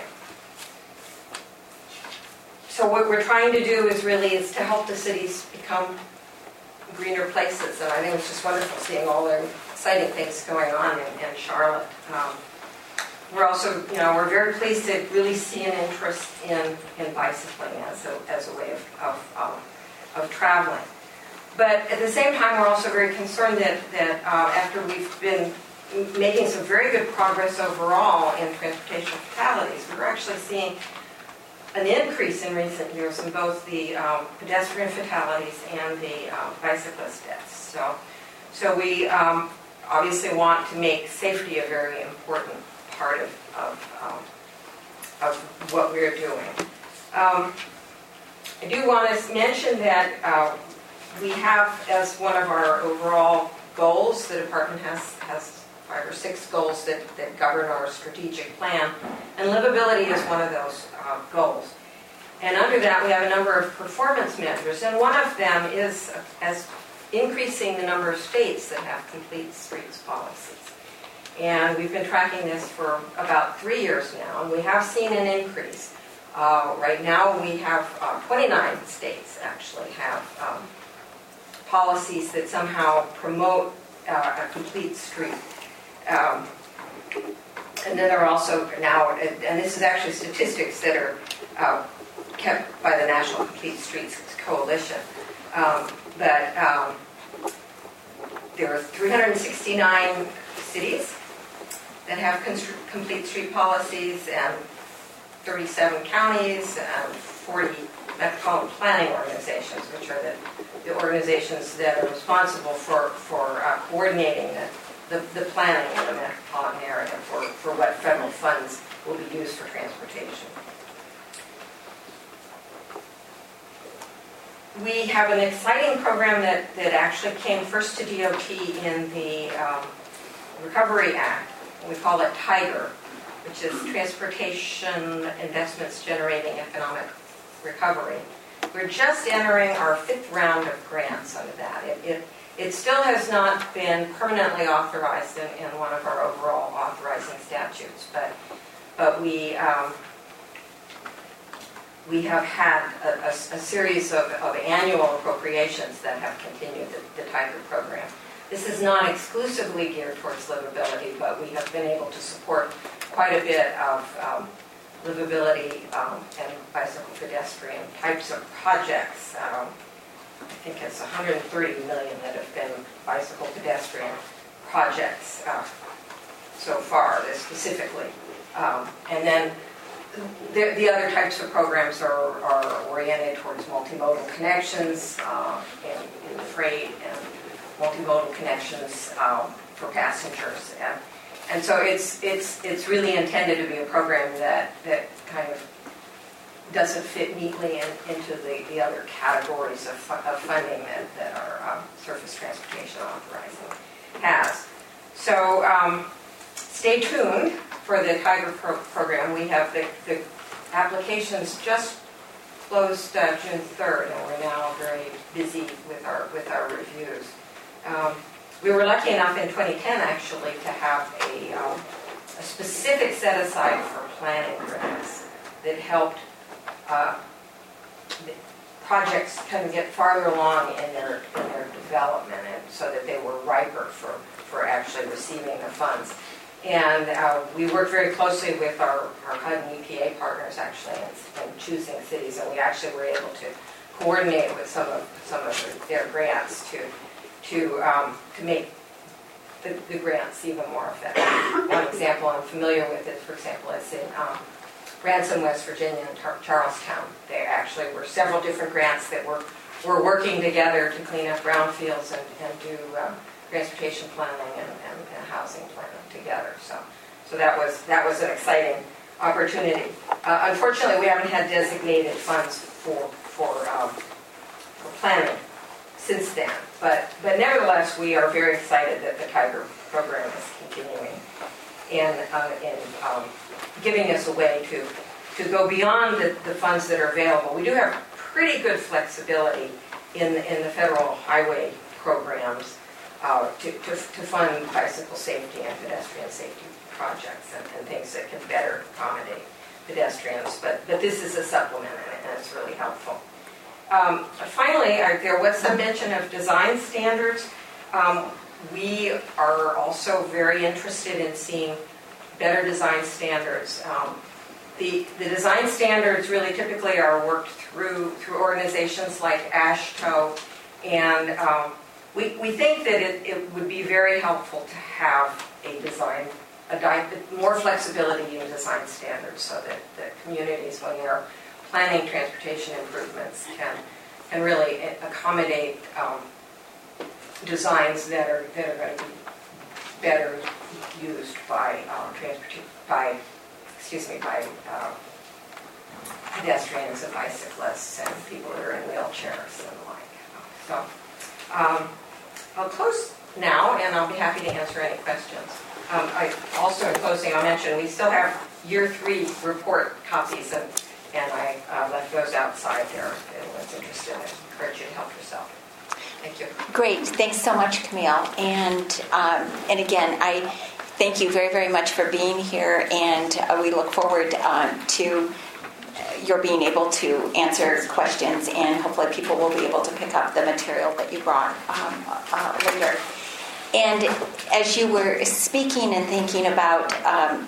So what we're trying to do is really is to help the cities become greener places, and I think it's just wonderful seeing all the exciting things going on in, in Charlotte. Um, we're also, you know, we're very pleased to really see an interest in, in bicycling as a, as a way of, of, um, of traveling. But at the same time, we're also very concerned that, that uh, after we've been making some very good progress overall in transportation fatalities, we're actually seeing an increase in recent years in both the um, pedestrian fatalities and the um, bicyclist deaths. So, so we um, obviously want to make safety a very important part of, of, um, of what we're doing. Um, I do want to mention that uh, we have, as one of our overall goals, the department has, has five or six goals that, that govern our strategic plan, and livability is one of those uh, goals. And under that, we have a number of performance measures, and one of them is uh, as increasing the number of states that have complete streets policies. And we've been tracking this for about three years now, and we have seen an increase. Uh, right now, we have uh, twenty-nine states actually have um, policies that somehow promote uh, a complete street. Um, and then there are also now, and this is actually statistics that are uh, kept by the National Complete Streets Coalition, um, but um, there are three hundred sixty-nine cities that have complete street policies, and thirty-seven counties, and forty metropolitan planning organizations, which are the, the organizations that are responsible for, for uh, coordinating the, the, the planning in the metropolitan area for, for what federal funds will be used for transportation. We have an exciting program that, that actually came first to D O T in the um, Recovery Act. We call it TIGER, which is Transportation Investments Generating Economic Recovery. We're just entering our fifth round of grants under that. It, it, it still has not been permanently authorized in, in one of our overall authorizing statutes, but, but we, um, we have had a, a, a series of, of annual appropriations that have continued the, the TIGER program. This is not exclusively geared towards livability, but we have been able to support quite a bit of um, livability um, and bicycle pedestrian types of projects. Um, I think it's one hundred thirty million that have been bicycle pedestrian projects uh, so far, this specifically. Um, and then the, the other types of programs are, are oriented towards multimodal connections uh, in, in freight and multimodal connections um, for passengers. And, and so it's, it's, it's really intended to be a program that, that kind of doesn't fit neatly in, into the, the other categories of, fu- of funding that, that our um, surface transportation authorizing has. So um, stay tuned for the TIGER pro- program. We have the, the applications just closed uh, June third, and we're now very busy with our, with our reviews. Um, we were lucky enough in twenty ten actually to have a, um, a specific set aside for planning grants that helped uh, projects kind of get farther along in their in their development, and so that they were riper for, for actually receiving the funds. And uh, we worked very closely with our, our H U D and E P A partners actually in, in choosing cities, and we actually were able to coordinate with some of some of their grants to to um, to make the, the grants even more effective. One example I'm familiar with is, for example, it's in um, Branson, West Virginia, and Tar- Charlestown. There actually were several different grants that were were working together to clean up brownfields and, and do um, transportation planning and, and, and housing planning together. So, so that was that was an exciting opportunity. Uh, unfortunately, we haven't had designated funds for for, um, for planning since then. But but nevertheless, we are very excited that the Tiger program is continuing and uh, in um, giving us a way to to go beyond the, the funds that are available. We do have pretty good flexibility in in the federal highway programs uh, to, to to fund bicycle safety and pedestrian safety projects and, and things that can better accommodate pedestrians. But but this is a supplement, and it's really helpful. Um, finally, I, there was some mention of design standards. Um, we are also very interested in seeing better design standards. Um, the, the design standards really typically are worked through through organizations like AASHTO, and um, we, we think that it, it would be very helpful to have a design, a di- more flexibility in design standards so that, that communities, when they're planning transportation improvements, can, can really accommodate um, designs that are, that are going to be better used by um, transport by excuse me by uh, pedestrians and bicyclists and people that are in wheelchairs and the like. So um, I'll close now, and I'll be happy to answer any questions. Um, I also, in closing, I'll mention we still have year three report copies, and and I uh, left those outside there if anyone's interested. I encourage you to help yourself. Thank you. Great. Thanks so much, Camille. And um, and again, I thank you very, very much for being here, and uh, we look forward um, to your being able to answer questions, and hopefully people will be able to pick up the material that you brought um, uh, later. And as you were speaking and thinking about, um,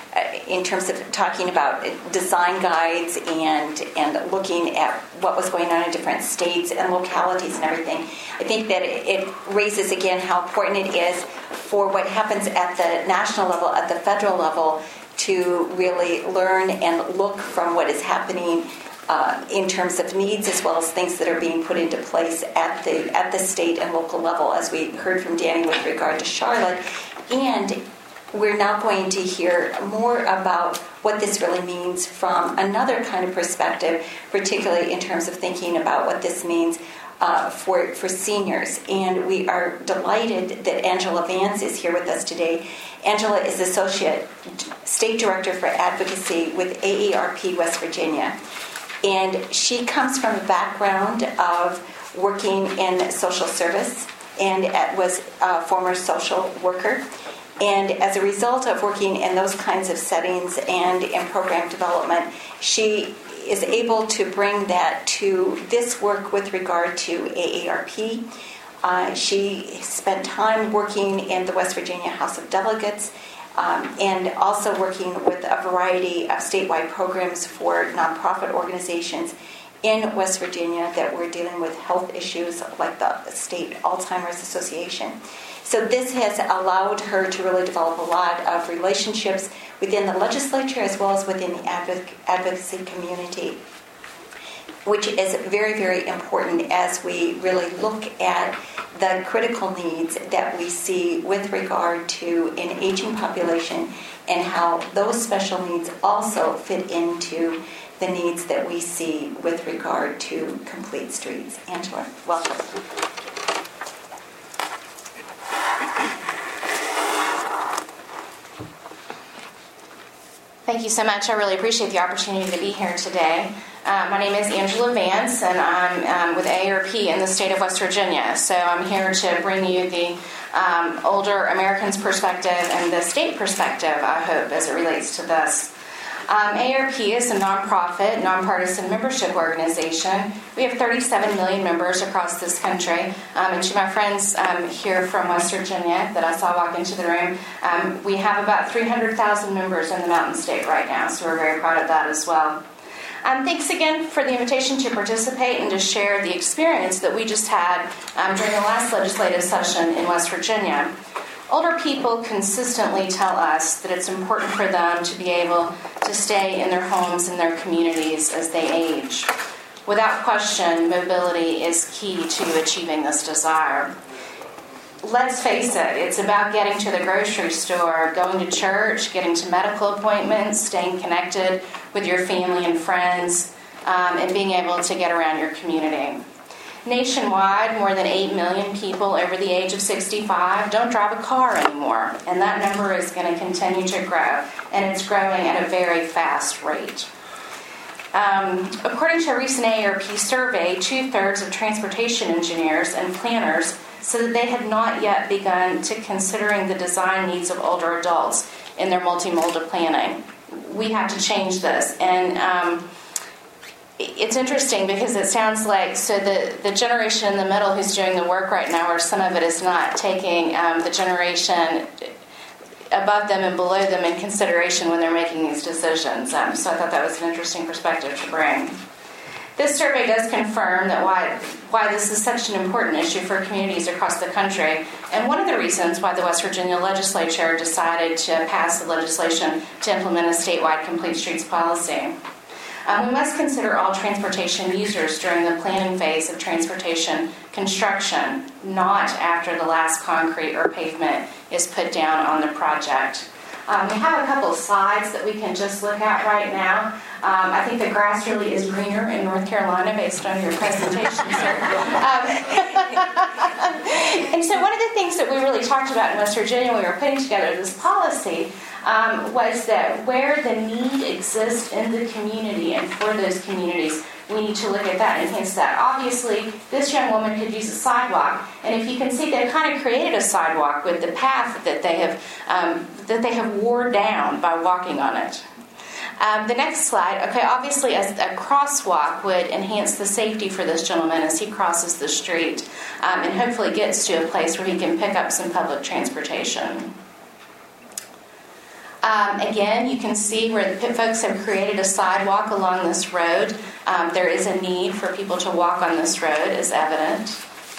in terms of talking about design guides and and looking at what was going on in different states and localities and everything, I think that it raises again how important it is for what happens at the national level, at the federal level, to really learn and look from what is happening uh, in terms of needs, as well as things that are being put into place at the at the state and local level, as we heard from Danny with regard to Charlotte. And we're now going to hear more about what this really means from another kind of perspective, particularly in terms of thinking about what this means uh, for, for seniors. And we are delighted that Angela Vance is here with us today. Angela is Associate State Director for Advocacy with A A R P West Virginia. And she comes from a background of working in social service and was a former social worker. And as a result of working in those kinds of settings and in program development, she is able to bring that to this work with regard to A A R P. Uh, she spent time working in the West Virginia House of Delegates um, and also working with a variety of statewide programs for nonprofit organizations in West Virginia that were dealing with health issues like the State Alzheimer's Association. So this has allowed her to really develop a lot of relationships within the legislature as well as within the advoc- advocacy community, which is very, very important as we really look at the critical needs that we see with regard to an aging population and how those special needs also fit into the needs that we see with regard to complete streets. Angela, welcome. Thank you so much. I really appreciate the opportunity to be here today. Uh, my name is Angela Vance, and I'm um, with A A R P in the state of West Virginia. So I'm here to bring you the um, older Americans perspective and the state perspective, I hope, as it relates to this. Um, A A R P is a nonprofit, nonpartisan membership organization. We have thirty-seven million members across this country. Um, and to my friends um, here from West Virginia that I saw walk into the room, um, we have about three hundred thousand members in the Mountain State right now, so we're very proud of that as well. Um, thanks again for the invitation to participate and to share the experience that we just had um, during the last legislative session in West Virginia. Older people consistently tell us that it's important for them to be able to stay in their homes and their communities as they age. Without question, mobility is key to achieving this desire. Let's face it, it's about getting to the grocery store, going to church, getting to medical appointments, staying connected with your family and friends, um, and being able to get around your community. Nationwide, more than eight million people over the age of sixty-five don't drive a car anymore, and that number is going to continue to grow, and it's growing at a very fast rate. Um, according to a recent A A R P survey, two-thirds of transportation engineers and planners said that they had not yet begun to considering the design needs of older adults in their multimodal planning. We have to change this, and um, it's interesting because it sounds like so the, the generation in the middle who's doing the work right now, or some of it is not taking um, the generation above them and below them in consideration when they're making these decisions. Um, so I thought that was an interesting perspective to bring. This survey does confirm that why why this is such an important issue for communities across the country, and one of the reasons why the West Virginia legislature decided to pass the legislation to implement a statewide complete streets policy. Um, we must consider all transportation users during the planning phase of transportation construction, not after the last concrete or pavement is put down on the project. Um, we have a couple of slides that we can just look at right now. Um, I think the grass really is greener in North Carolina based on your presentation, sir. Um, and so one of the things that we really talked about in West Virginia when we were putting together this policy um, was that where the need exists in the community and for those communities, we need to look at that and enhance that. Obviously, this young woman could use a sidewalk, and if you can see, they've kind of created a sidewalk with the path that they have um, that they have wore down by walking on it. Um, the next slide, okay, obviously a, a crosswalk would enhance the safety for this gentleman as he crosses the street um, and hopefully gets to a place where he can pick up some public transportation. Um, again, you can see where the folks have created a sidewalk along this road. Um, there is a need for people to walk on this road, is evident.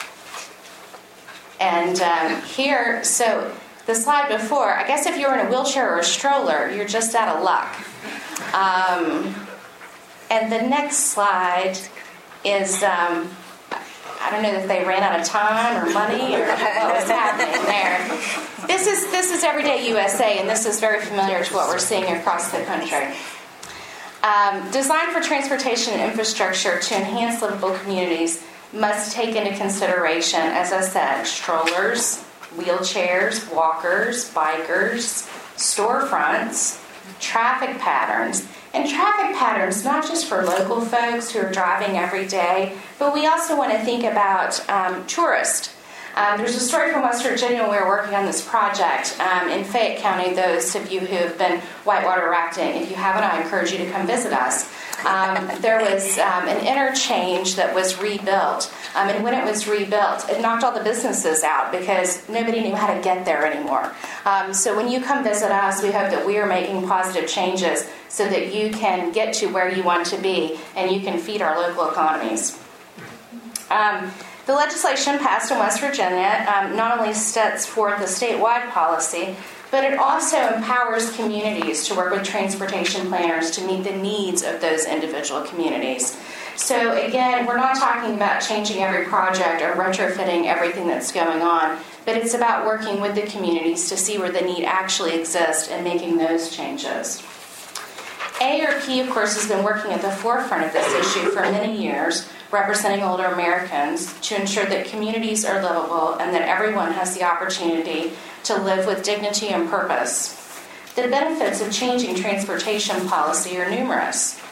And um, here, so the slide before, I guess if you're in a wheelchair or a stroller, you're just out of luck. Um, and the next slide is, um, I don't know if they ran out of time or money or what was happening there. This is this is Everyday U S A, and this is very familiar to what we're seeing across the country. Um, design for transportation and infrastructure to enhance livable communities must take into consideration, as I said, strollers, wheelchairs, walkers, bikers, storefronts, traffic patterns, and traffic patterns not just for local folks who are driving every day, but we also want to think about um, tourists. Um, there's a story from West Virginia when we were working on this project um, in Fayette County. Those of you who have been whitewater rafting, if you haven't, I encourage you to come visit us. Um, there was um, an interchange that was rebuilt, um, and when it was rebuilt, it knocked all the businesses out because nobody knew how to get there anymore. Um, so when you come visit us, we hope that we are making positive changes so that you can get to where you want to be and you can feed our local economies. Um, The legislation passed in West Virginia um, not only sets forth a statewide policy, but it also empowers communities to work with transportation planners to meet the needs of those individual communities. So again, we're not talking about changing every project or retrofitting everything that's going on, but it's about working with the communities to see where the need actually exists and making those changes. A A R P, of course, has been working at the forefront of this issue for many years, representing older Americans to ensure that communities are livable and that everyone has the opportunity to live with dignity and purpose. The benefits of changing transportation policy are numerous.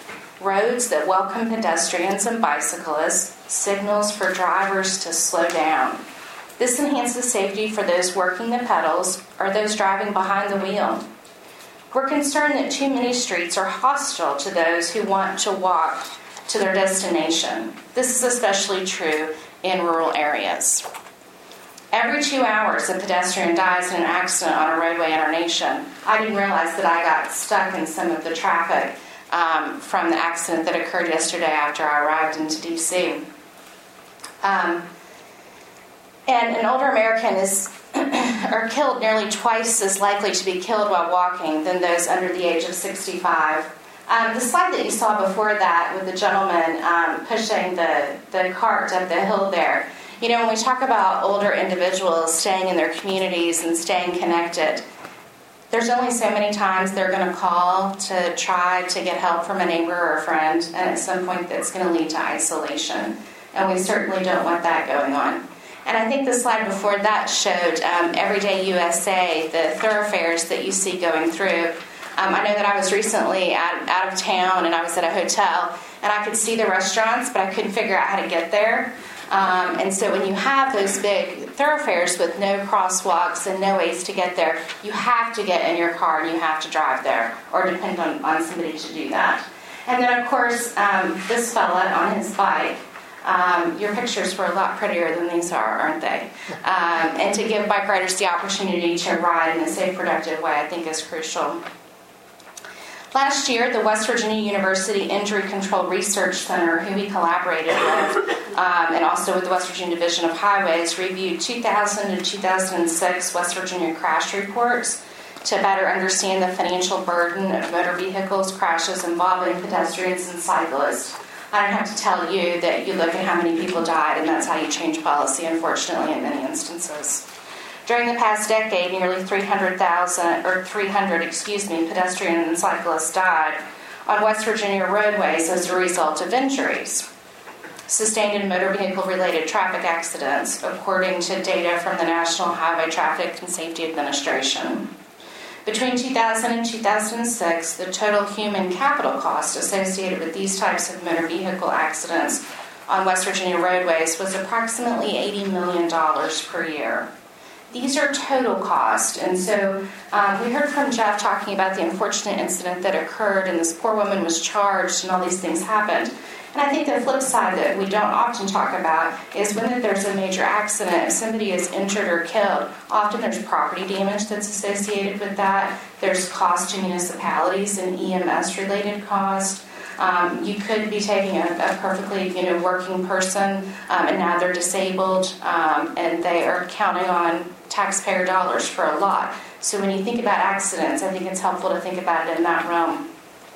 roads that welcome pedestrians and bicyclists, signals for drivers to slow down. This enhances safety for those working the pedals or those driving behind the wheel. We're concerned that too many streets are hostile to those who want to walk to their destination. This is especially true in rural areas. Every two hours, a pedestrian dies in an accident on a roadway in our nation. I didn't realize that I got stuck in some of the traffic um, from the accident that occurred yesterday after I arrived into D C. Um, and an older American is are killed nearly twice as likely to be killed while walking than those under the age of sixty-five. Um, the slide that you saw before that with the gentleman um, pushing the, the cart up the hill there, you know, when we talk about older individuals staying in their communities and staying connected, there's only so many times they're going to call to try to get help from a neighbor or a friend, and at some point that's going to lead to isolation. And we certainly don't want that going on. And I think the slide before that showed um, Everyday U S A, the thoroughfares that you see going through. Um, I know that I was recently out, out of town and I was at a hotel and I could see the restaurants, but I couldn't figure out how to get there. Um, and so when you have those big thoroughfares with no crosswalks and no ways to get there, you have to get in your car and you have to drive there or depend on, on somebody to do that. And then, of course, um, this fella on his bike. Um, your pictures were a lot prettier than these are, aren't they? Um, and to give bike riders the opportunity to ride in a safe, productive way, I think is crucial. Last year, the West Virginia University Injury Control Research Center, who we collaborated with, um, and also with the West Virginia Division of Highways, reviewed two thousand to two thousand six West Virginia crash reports to better understand the financial burden of motor vehicles crashes involving pedestrians and cyclists. I don't have to tell you that you look at how many people died, and that's how you change policy, unfortunately, in many instances. During the past decade, nearly three hundred thousand, or three hundred, excuse me, pedestrians and cyclists died on West Virginia roadways as a result of injuries sustained in motor vehicle-related traffic accidents, according to data from the National Highway Traffic and Safety Administration. Between two thousand and two thousand six, the total human capital cost associated with these types of motor vehicle accidents on West Virginia roadways was approximately eighty million dollars per year. These are total cost, and so um, we heard from Jeff talking about the unfortunate incident that occurred, and this poor woman was charged, and all these things happened. And I think the flip side that we don't often talk about is when there's a major accident, if somebody is injured or killed, often there's property damage that's associated with that. There's cost to municipalities and E M S-related cost. Um, you could be taking a, a perfectly, you know, working person, um, and now they're disabled, um, and they are counting on taxpayer dollars for a lot. So when you think about accidents, I think it's helpful to think about it in that realm.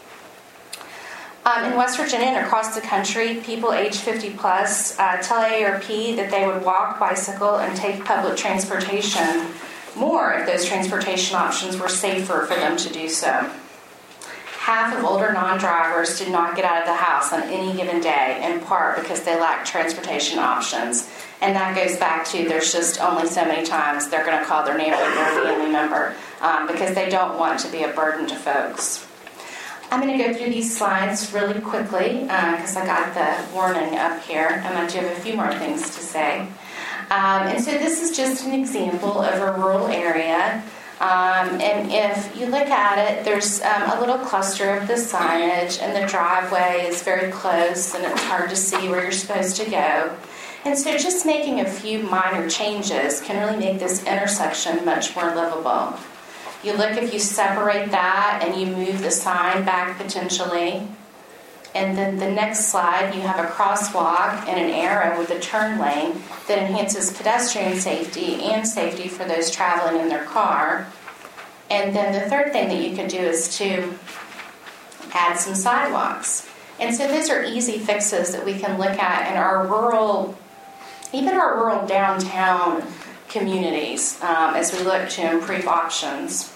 Um, in West Virginia and across the country, people age fifty plus uh, tell A A R P that they would walk, bicycle, and take public transportation more if those transportation options were safer for them to do so. Half of older non-drivers did not get out of the house on any given day, in part because they lack transportation options. And that goes back to there's just only so many times they're going to call their neighbor or their family member um, because they don't want to be a burden to folks. I'm going to go through these slides really quickly because uh, I got the warning up here, and I do have a few more things to say. Um, and so this is just an example of a rural area. Um, and if you look at it, there's um, a little cluster of the signage, and the driveway is very close, and it's hard to see where you're supposed to go. And so just making a few minor changes can really make this intersection much more livable. You look, if you separate that and you move the sign back potentially, and then the next slide, you have a crosswalk and an arrow with a turn lane that enhances pedestrian safety and safety for those traveling in their car. And then the third thing that you could do is to add some sidewalks. And so those are easy fixes that we can look at in our rural, even our rural downtown communities um, as we look to improve options.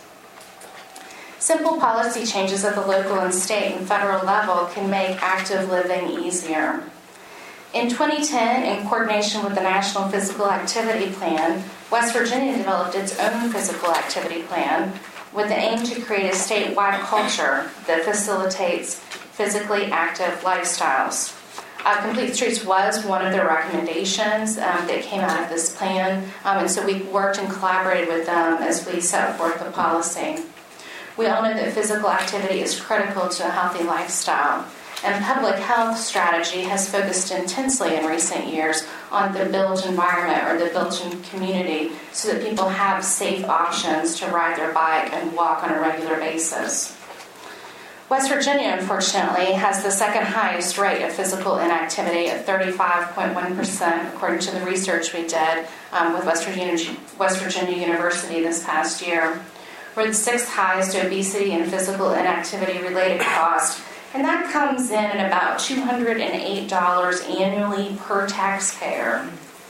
Simple policy changes at the local and state and federal level can make active living easier. In twenty ten, in coordination with the National Physical Activity Plan, West Virginia developed its own physical activity plan with the aim to create a statewide culture that facilitates physically active lifestyles. Uh, Complete Streets was one of their recommendations um, that came out of this plan, um, and so we worked and collaborated with them as we set forth the policy. We all know that physical activity is critical to a healthy lifestyle, and public health strategy has focused intensely in recent years on the built environment or the built-in community so that people have safe options to ride their bike and walk on a regular basis. West Virginia, unfortunately, has the second highest rate of physical inactivity at thirty-five point one percent, according to the research we did um, with West Virginia, West Virginia University this past year. We're the sixth highest obesity and physical inactivity-related cost, and that comes in at about two hundred eight dollars annually per taxpayer.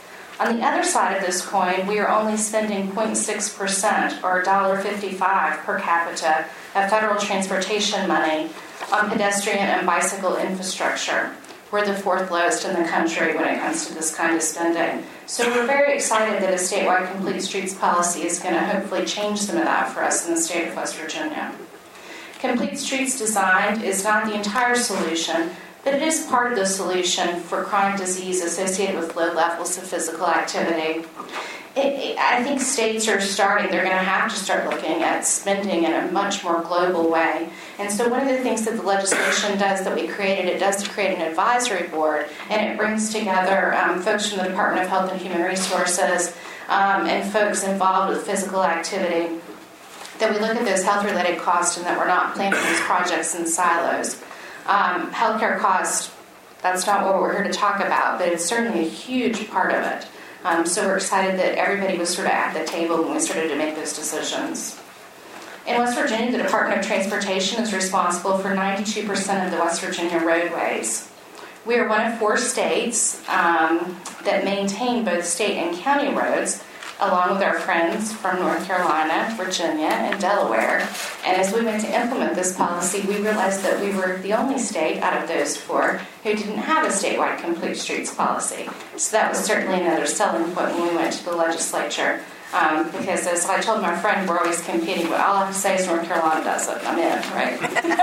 On the other side of this coin, we are only spending zero point six percent, or one dollar fifty-five per capita, of federal transportation money on pedestrian and bicycle infrastructure. We're the fourth lowest in the country when it comes to this kind of spending. So we're very excited that a statewide Complete Streets policy is going to hopefully change some of that for us in the state of West Virginia. Complete Streets design is not the entire solution, but it is part of the solution for chronic disease associated with low levels of physical activity. It, it, I think states are starting, they're going to have to start looking at spending in a much more global way. And so one of the things that the legislation does that we created, it does to create an advisory board, and it brings together um, folks from the Department of Health and Human Resources um, and folks involved with physical activity, that we look at those health-related costs and that we're not planning these projects in silos. Um, healthcare costs, that's not what we're here to talk about, but it's certainly a huge part of it. Um, so we're excited that everybody was sort of at the table when we started to make those decisions. In West Virginia, the Department of Transportation is responsible for ninety-two percent of the West Virginia roadways. We are one of four states um, that maintain both state and county roads, along with our friends from North Carolina, Virginia, and Delaware. And as we went to implement this policy, we realized that we were the only state out of those four who didn't have a statewide Complete Streets policy. So that was certainly another selling point when we went to the legislature. Um, because as I told my friend, we're always competing, but all I have to say is North Carolina does it. I'm in, right?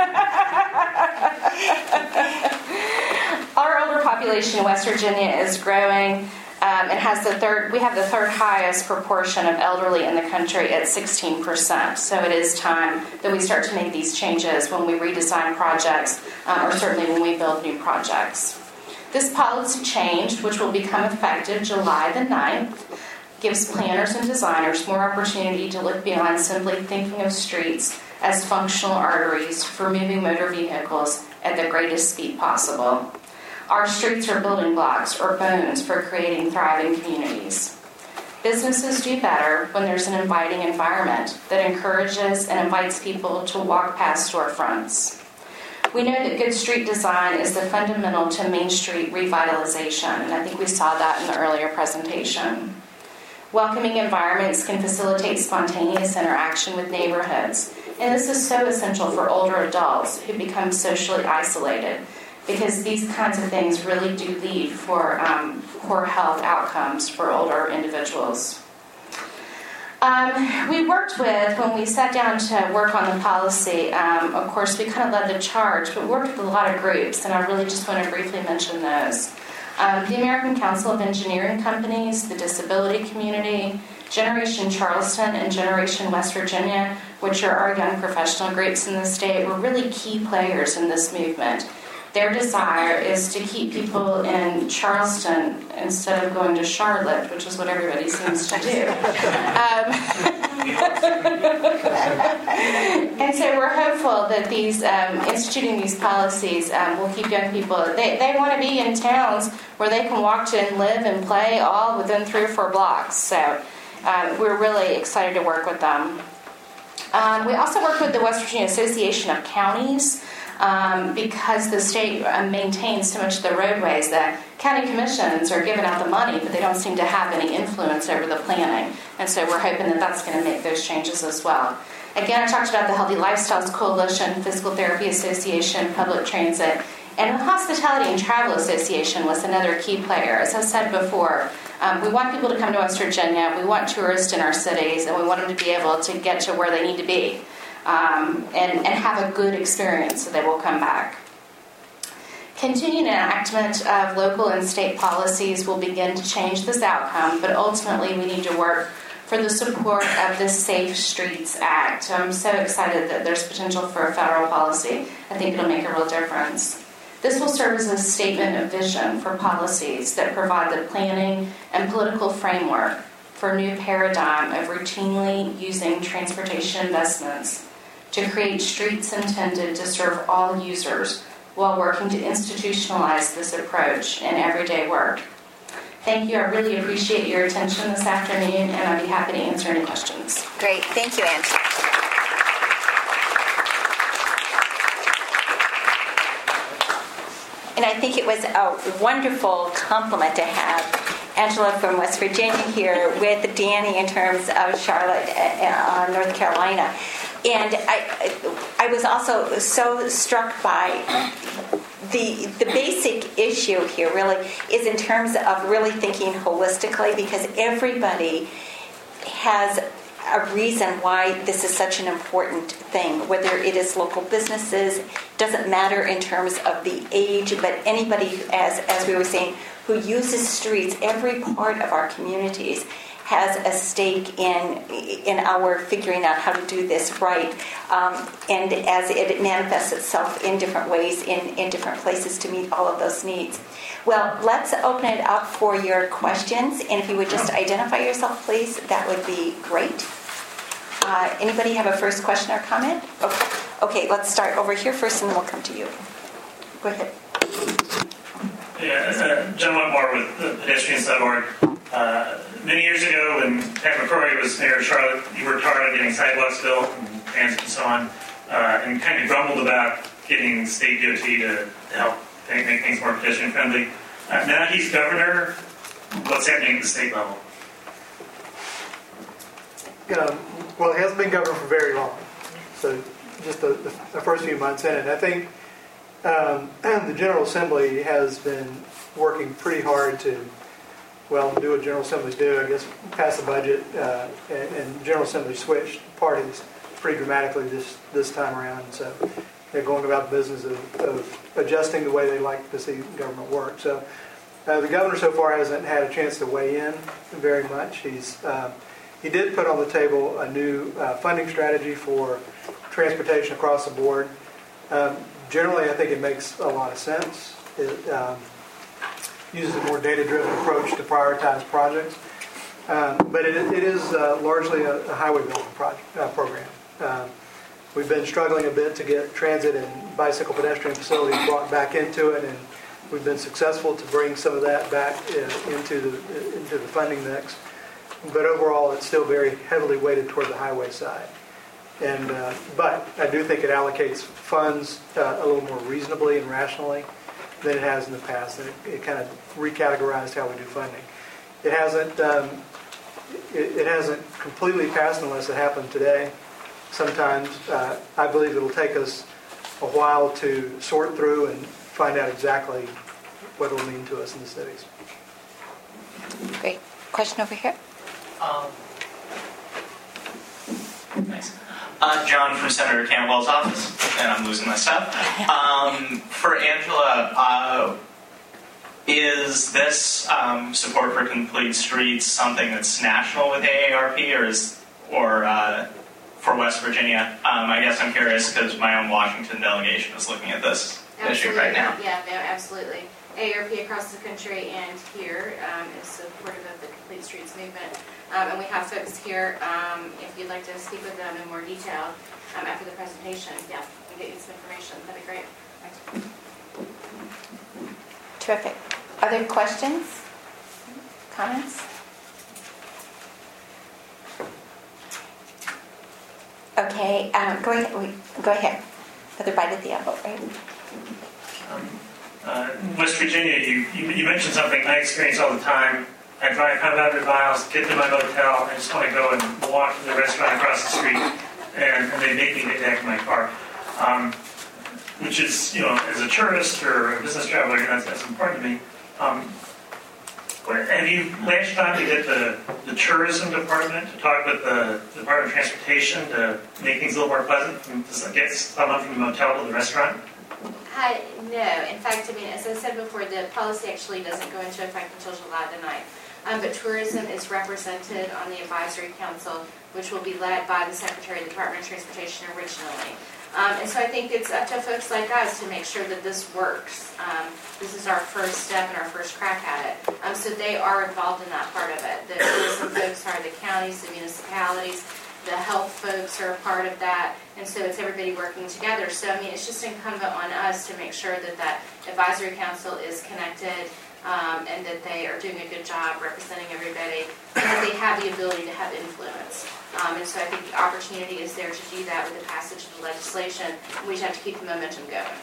Our older population in West Virginia is growing. Um, and has the third. We have the third highest proportion of elderly in the country at sixteen percent. So it is time that we start to make these changes when we redesign projects, um, or certainly when we build new projects. This policy change, which will become effective July the ninth, gives planners and designers more opportunity to look beyond simply thinking of streets as functional arteries for moving motor vehicles at the greatest speed possible. Our streets are building blocks or bones for creating thriving communities. Businesses do better when there's an inviting environment that encourages and invites people to walk past storefronts. We know that good street design is the fundamental to Main Street revitalization, and I think we saw that in the earlier presentation. Welcoming environments can facilitate spontaneous interaction with neighborhoods, and this is so essential for older adults who become socially isolated, because these kinds of things really do lead for um, poor health outcomes for older individuals. Um, we worked with, when we sat down to work on the policy, um, of course, we kind of led the charge, but worked with a lot of groups, and I really just want to briefly mention those. Um, the American Council of Engineering Companies, the disability community, Generation Charleston and Generation West Virginia, which are our young professional groups in the state, were really key players in this movement. Their desire is to keep people in Charleston instead of going to Charlotte, which is what everybody seems to do. Um, and so we're hopeful that these um, instituting these policies um, will keep young people. They, they want to be in towns where they can walk to and live and play all within three or four blocks. So um, we're really excited to work with them. Um, we also work with the West Virginia Association of Counties. Um, because the state uh, maintains so much of the roadways, the county commissions are giving out the money, but they don't seem to have any influence over the planning. And so we're hoping that that's going to make those changes as well. Again, I talked about the Healthy Lifestyles Coalition, Physical Therapy Association, Public Transit, and the Hospitality and Travel Association was another key player. As I said before, um, we want people to come to West Virginia, we want tourists in our cities, and we want them to be able to get to where they need to be. Um, and, and have a good experience so they will come back. Continued enactment of local and state policies will begin to change this outcome, but ultimately we need to work for the support of the Safe Streets Act. So I'm so excited that there's potential for a federal policy. I think it'll make a real difference. This will serve as a statement of vision for policies that provide the planning and political framework for a new paradigm of routinely using transportation investments to create streets intended to serve all users while working to institutionalize this approach in everyday work. Thank you. I really appreciate your attention this afternoon, and I'd be happy to answer any questions. Great. Thank you, Angela. And I think it was a wonderful compliment to have Angela from West Virginia here with Danny in terms of Charlotte, uh, North Carolina. And I, I was also so struck by the the basic issue here really is in terms of really thinking holistically, because everybody has a reason why this is such an important thing, whether it is local businesses, doesn't matter in terms of the age, but anybody, as as we were saying, who uses streets, every part of our communities has a stake in in our figuring out how to do this right, um, and as it manifests itself in different ways in, in different places to meet all of those needs. Well, let's open it up for your questions, and if you would just identify yourself, please, that would be great. Uh, anybody have a first question or comment? Okay, okay, let's start over here first, and then we'll come to you. Go ahead. Yeah, uh, John Whitmore with the pedestrians dot org. Uh, many years ago, when Pat McCrory was mayor of Charlotte, you worked hard on getting sidewalks built and transit and so on, uh, and kind of grumbled about getting state D O T to, to help make, make things more pedestrian friendly. Uh, now he's governor. What's happening at the state level? Um, well, he hasn't been governor for very long, so just the, the, the first few months in it. I think um, the General Assembly has been working pretty hard to, well, do what General Assemblies do, I guess, pass the budget, uh, and, and General Assembly switched parties pretty dramatically this, this time around. So they're going about the business of, of adjusting the way they like to see government work. So uh, the governor so far hasn't had a chance to weigh in very much. He's um, He did put on the table a new uh, funding strategy for transportation across the board. Um, generally, I think it makes a lot of sense. It um, uses a more data-driven approach to prioritize projects. Um, but it, it is uh, largely a, a highway building project, uh, program. Um, we've been struggling a bit to get transit and bicycle pedestrian facilities brought back into it, and we've been successful to bring some of that back uh, into the into the funding mix. But overall, it's still very heavily weighted toward the highway side. And uh, but I do think it allocates funds uh, a little more reasonably and rationally than it has in the past. And it, it kind of recategorized how we do funding. It hasn't um, it, it hasn't completely passed unless it happened today. Sometimes uh, I believe it'll take us a while to sort through and find out exactly what it'll mean to us in the cities. Great. Question over here. Um, nice. Uh, John from Senator Cantwell's office, and I'm losing my stuff. Um, for Angela, uh, is this um, support for complete streets something that's national with A A R P, or is or uh, for West Virginia? Um, I guess I'm curious because my own Washington delegation is looking at this Absolutely. issue right now. Yeah, no, absolutely. A A R P across the country and here um, is supportive of the Complete Streets movement. Um, and we have folks here, um, if you'd like to speak with them in more detail um, after the presentation, yeah, we can get you some information. That'd be great. Terrific. Other questions? Comments? Okay, um, go ahead. Go ahead. Another bite at the apple, right? Um, uh, West Virginia, you, you you mentioned something I experience all the time. I drive one hundred miles, get to my motel, I just want to go and walk to the restaurant across the street, and, and they make me get back in my car. Um, which is, you know, as a tourist or a business traveler, that's, that's important to me. Um, what, have you latched on to get the, the tourism department to talk with the Department of Transportation to make things a little more pleasant, from, to get someone from the motel to the restaurant? Hi, no. In fact, I mean, as I said before, the policy actually doesn't go into effect until July the ninth. Um, but tourism is represented on the advisory council, which will be led by the Secretary of the Department of Transportation originally. Um, and so I think it's up to folks like us to make sure that this works. Um, this is our first step and our first crack at it. Um, so they are involved in that part of it. The tourism folks are the counties, the municipalities, the health folks are a part of that. And so it's everybody working together. So, I mean, it's just incumbent on us to make sure that that advisory council is connected um, and that they are doing a good job representing everybody and that they have the ability to have influence. Um, and so I think the opportunity is there to do that with the passage of the legislation. We just have to keep the momentum going.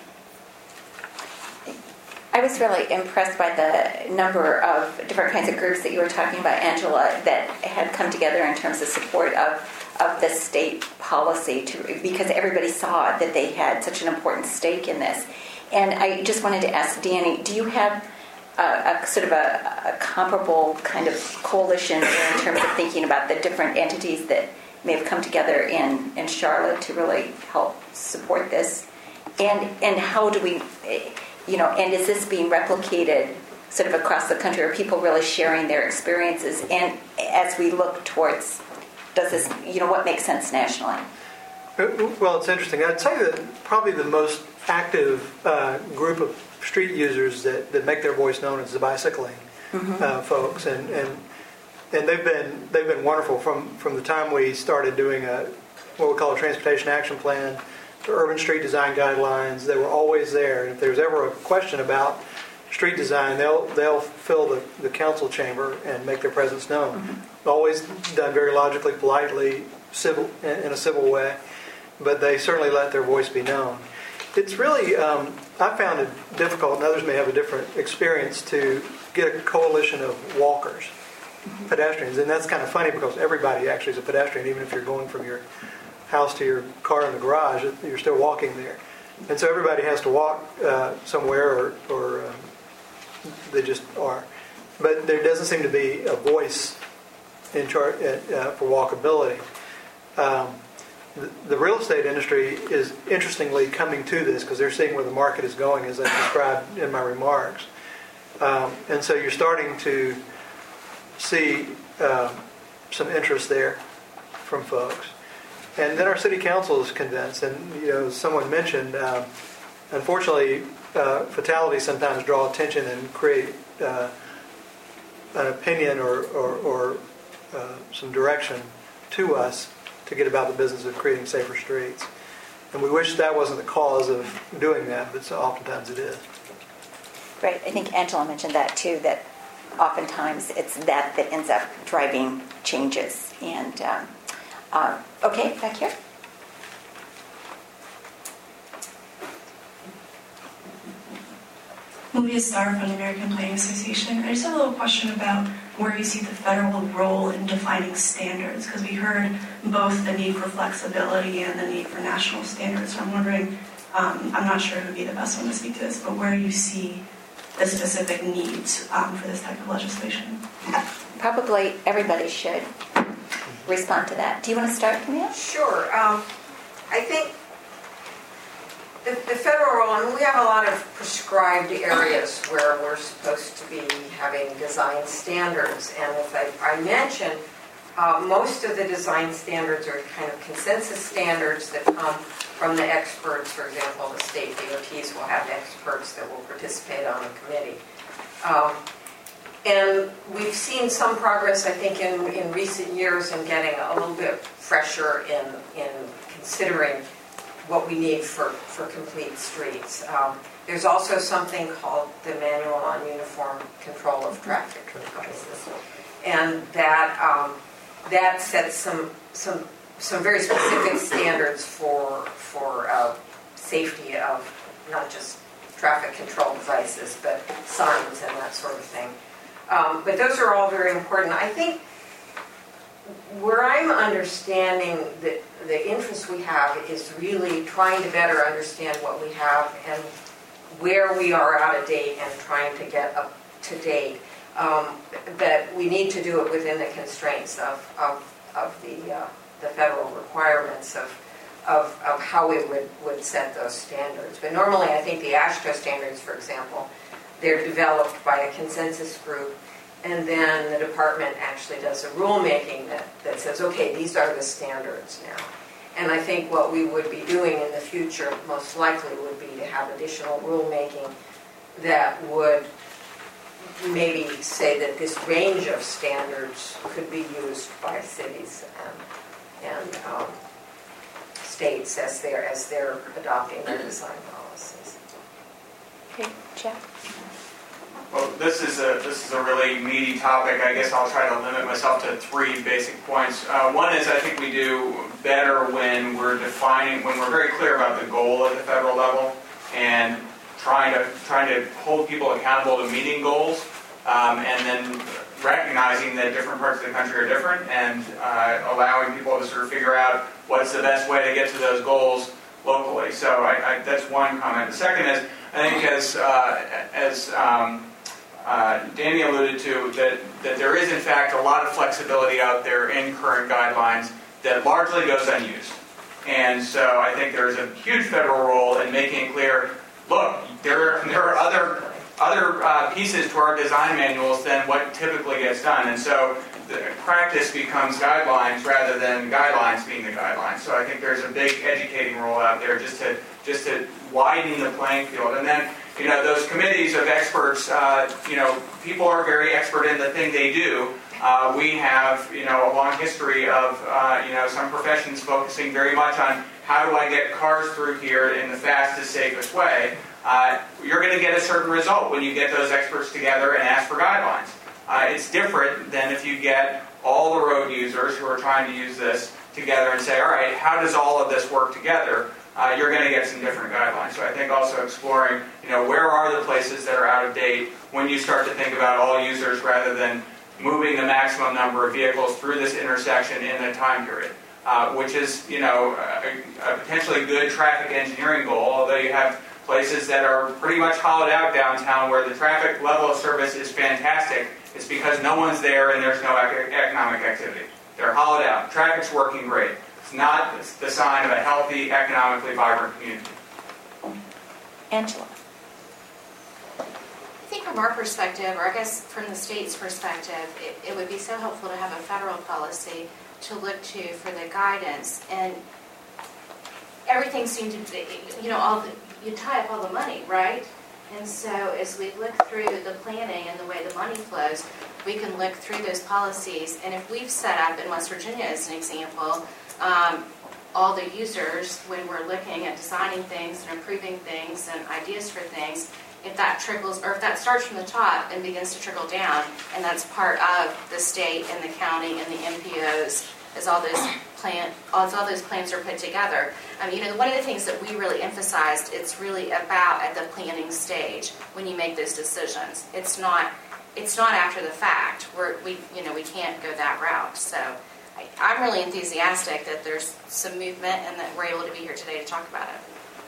I was really impressed by the number of different kinds of groups that you were talking about, Angela, that had come together in terms of support of, of the state policy, to, because everybody saw that they had such an important stake in this. And I just wanted to ask Danny, do you have a, a sort of a, a comparable kind of coalition in terms of thinking about the different entities that may have come together in, in Charlotte to really help support this? And and how do we, you know, and is this being replicated sort of across the country? Are people really sharing their experiences? And as we look towards, does this, you know, what makes sense nationally? Well, it's interesting. I'd say that probably the most active uh, group of street users that, that make their voice known is the bicycling mm-hmm. uh, folks, and, and and they've been they've been wonderful from, from the time we started doing a what we call a transportation action plan to urban street design guidelines. They were always there, and if there's ever a question about street design, they'll they'll fill the, the council chamber and make their presence known. Mm-hmm. Always done very logically, politely, civil in, in a civil way, but they certainly let their voice be known. It's really, um, I found it difficult, and others may have a different experience, to get a coalition of walkers, mm-hmm. pedestrians. And that's kind of funny because everybody actually is a pedestrian, even if you're going from your house to your car in the garage, you're still walking there. And so everybody has to walk uh, somewhere, or, or um, they just are. But there doesn't seem to be a voice in char- uh, for walkability. Um, The real estate industry is interestingly coming to this because they're seeing where the market is going, as I described in my remarks. Um, and so you're starting to see um, some interest there from folks. And then our city council is convinced. And, you know, someone mentioned, um, unfortunately, uh, fatalities sometimes draw attention and create uh, an opinion or, or, or uh, some direction to us to get about the business of creating safer streets. And we wish that wasn't the cause of doing that, but so oftentimes it is. Right. I think Angela mentioned that too, that oftentimes it's that that ends up driving changes. And, um, uh, okay, back here. Malia Starr from the American Planning Association. I just have a little question about where you see the federal role in defining standards, because we heard both the need for flexibility and the need for national standards. So I'm wondering, um, I'm not sure who would be the best one to speak to this, but where you see the specific needs um, for this type of legislation. Probably everybody should respond to that. Do you want to start, Camille? Sure. Um, I think The, the federal role, I mean, we have a lot of prescribed areas where we're supposed to be having design standards. And as I, I mentioned, uh, most of the design standards are kind of consensus standards that come from the experts. For example, the state D O Ts will have experts that will participate on the committee. Um, and we've seen some progress, I think, in, in recent years in getting a little bit fresher in, in considering what we need for, for complete streets. Um, there's also something called the Manual on Uniform Control of Traffic Devices, and that um, that sets some some some very specific standards for for uh, safety of not just traffic control devices, but signs and that sort of thing. Um, but those are all very important. I think where I'm understanding that the interest we have is really trying to better understand what we have and where we are out of date and trying to get up to date. Um, but we need to do it within the constraints of, of, of the, uh, the federal requirements of, of, of how it would, would set those standards. But normally, I think the AASHTO standards, for example, they're developed by a consensus group, and then the department actually does a rulemaking that, that says, okay, these are the standards now. And I think what we would be doing in the future, most likely, would be to have additional rulemaking that would maybe say that this range of standards could be used by cities and, and um, states as they're, as they're adopting their design policies. Okay, Jeff? Well, this is a this is a really meaty topic. I guess I'll try to limit myself to three basic points. Uh, one is I think we do better when we're defining, when we're very clear about the goal at the federal level and trying to trying to hold people accountable to meeting goals, um, and then recognizing that different parts of the country are different and uh, allowing people to sort of figure out what's the best way to get to those goals locally. So I, I, that's one comment. The second is I think as uh, as um, Uh, Danny alluded to that, that there is in fact a lot of flexibility out there in current guidelines that largely goes unused. And so I think there's a huge federal role in making it clear, look, there, there are other, other uh, pieces to our design manuals than what typically gets done. And so the practice becomes guidelines rather than guidelines being the guidelines. So I think there's a big educating role out there just to, just to widen the playing field. And then You know, those committees of experts, uh, you know, people are very expert in the thing they do. Uh, we have, you know, a long history of, uh, you know, some professions focusing very much on how do I get cars through here in the fastest, safest way. Uh, you're going to get a certain result when you get those experts together and ask for guidelines. Uh, it's different than if you get all the road users who are trying to use this together and say, all right, how does all of this work together? Uh, you're going to get some different guidelines. So I think also exploring, you know, where are the places that are out of date when you start to think about all users rather than moving the maximum number of vehicles through this intersection in a time period, uh, which is, you know, a, a potentially good traffic engineering goal, although you have places that are pretty much hollowed out downtown where the traffic level of service is fantastic. It's because no one's there and there's no ec- economic activity. They're hollowed out. Traffic's working great. It's not the sign of a healthy, economically vibrant community. Angela? I think from our perspective, or I guess from the state's perspective, it, it would be so helpful to have a federal policy to look to for the guidance. And everything seemed to be, you know, all the, you tie up all the money, right? And so as we look through the planning and the way the money flows, we can look through those policies. And if we've set up in West Virginia, as an example, Um, all the users, when we're looking at designing things and improving things and ideas for things, if that trickles, or if that starts from the top and begins to trickle down, and that's part of the state and the county and the M P Os, as all those plan, as all those plans are put together. I mean, you know, one of the things that we really emphasized, it's really about at the planning stage when you make those decisions. It's not, it's not after the fact. We're, we, you know, we can't go that route. So. I'm really enthusiastic that there's some movement and that we're able to be here today to talk about it.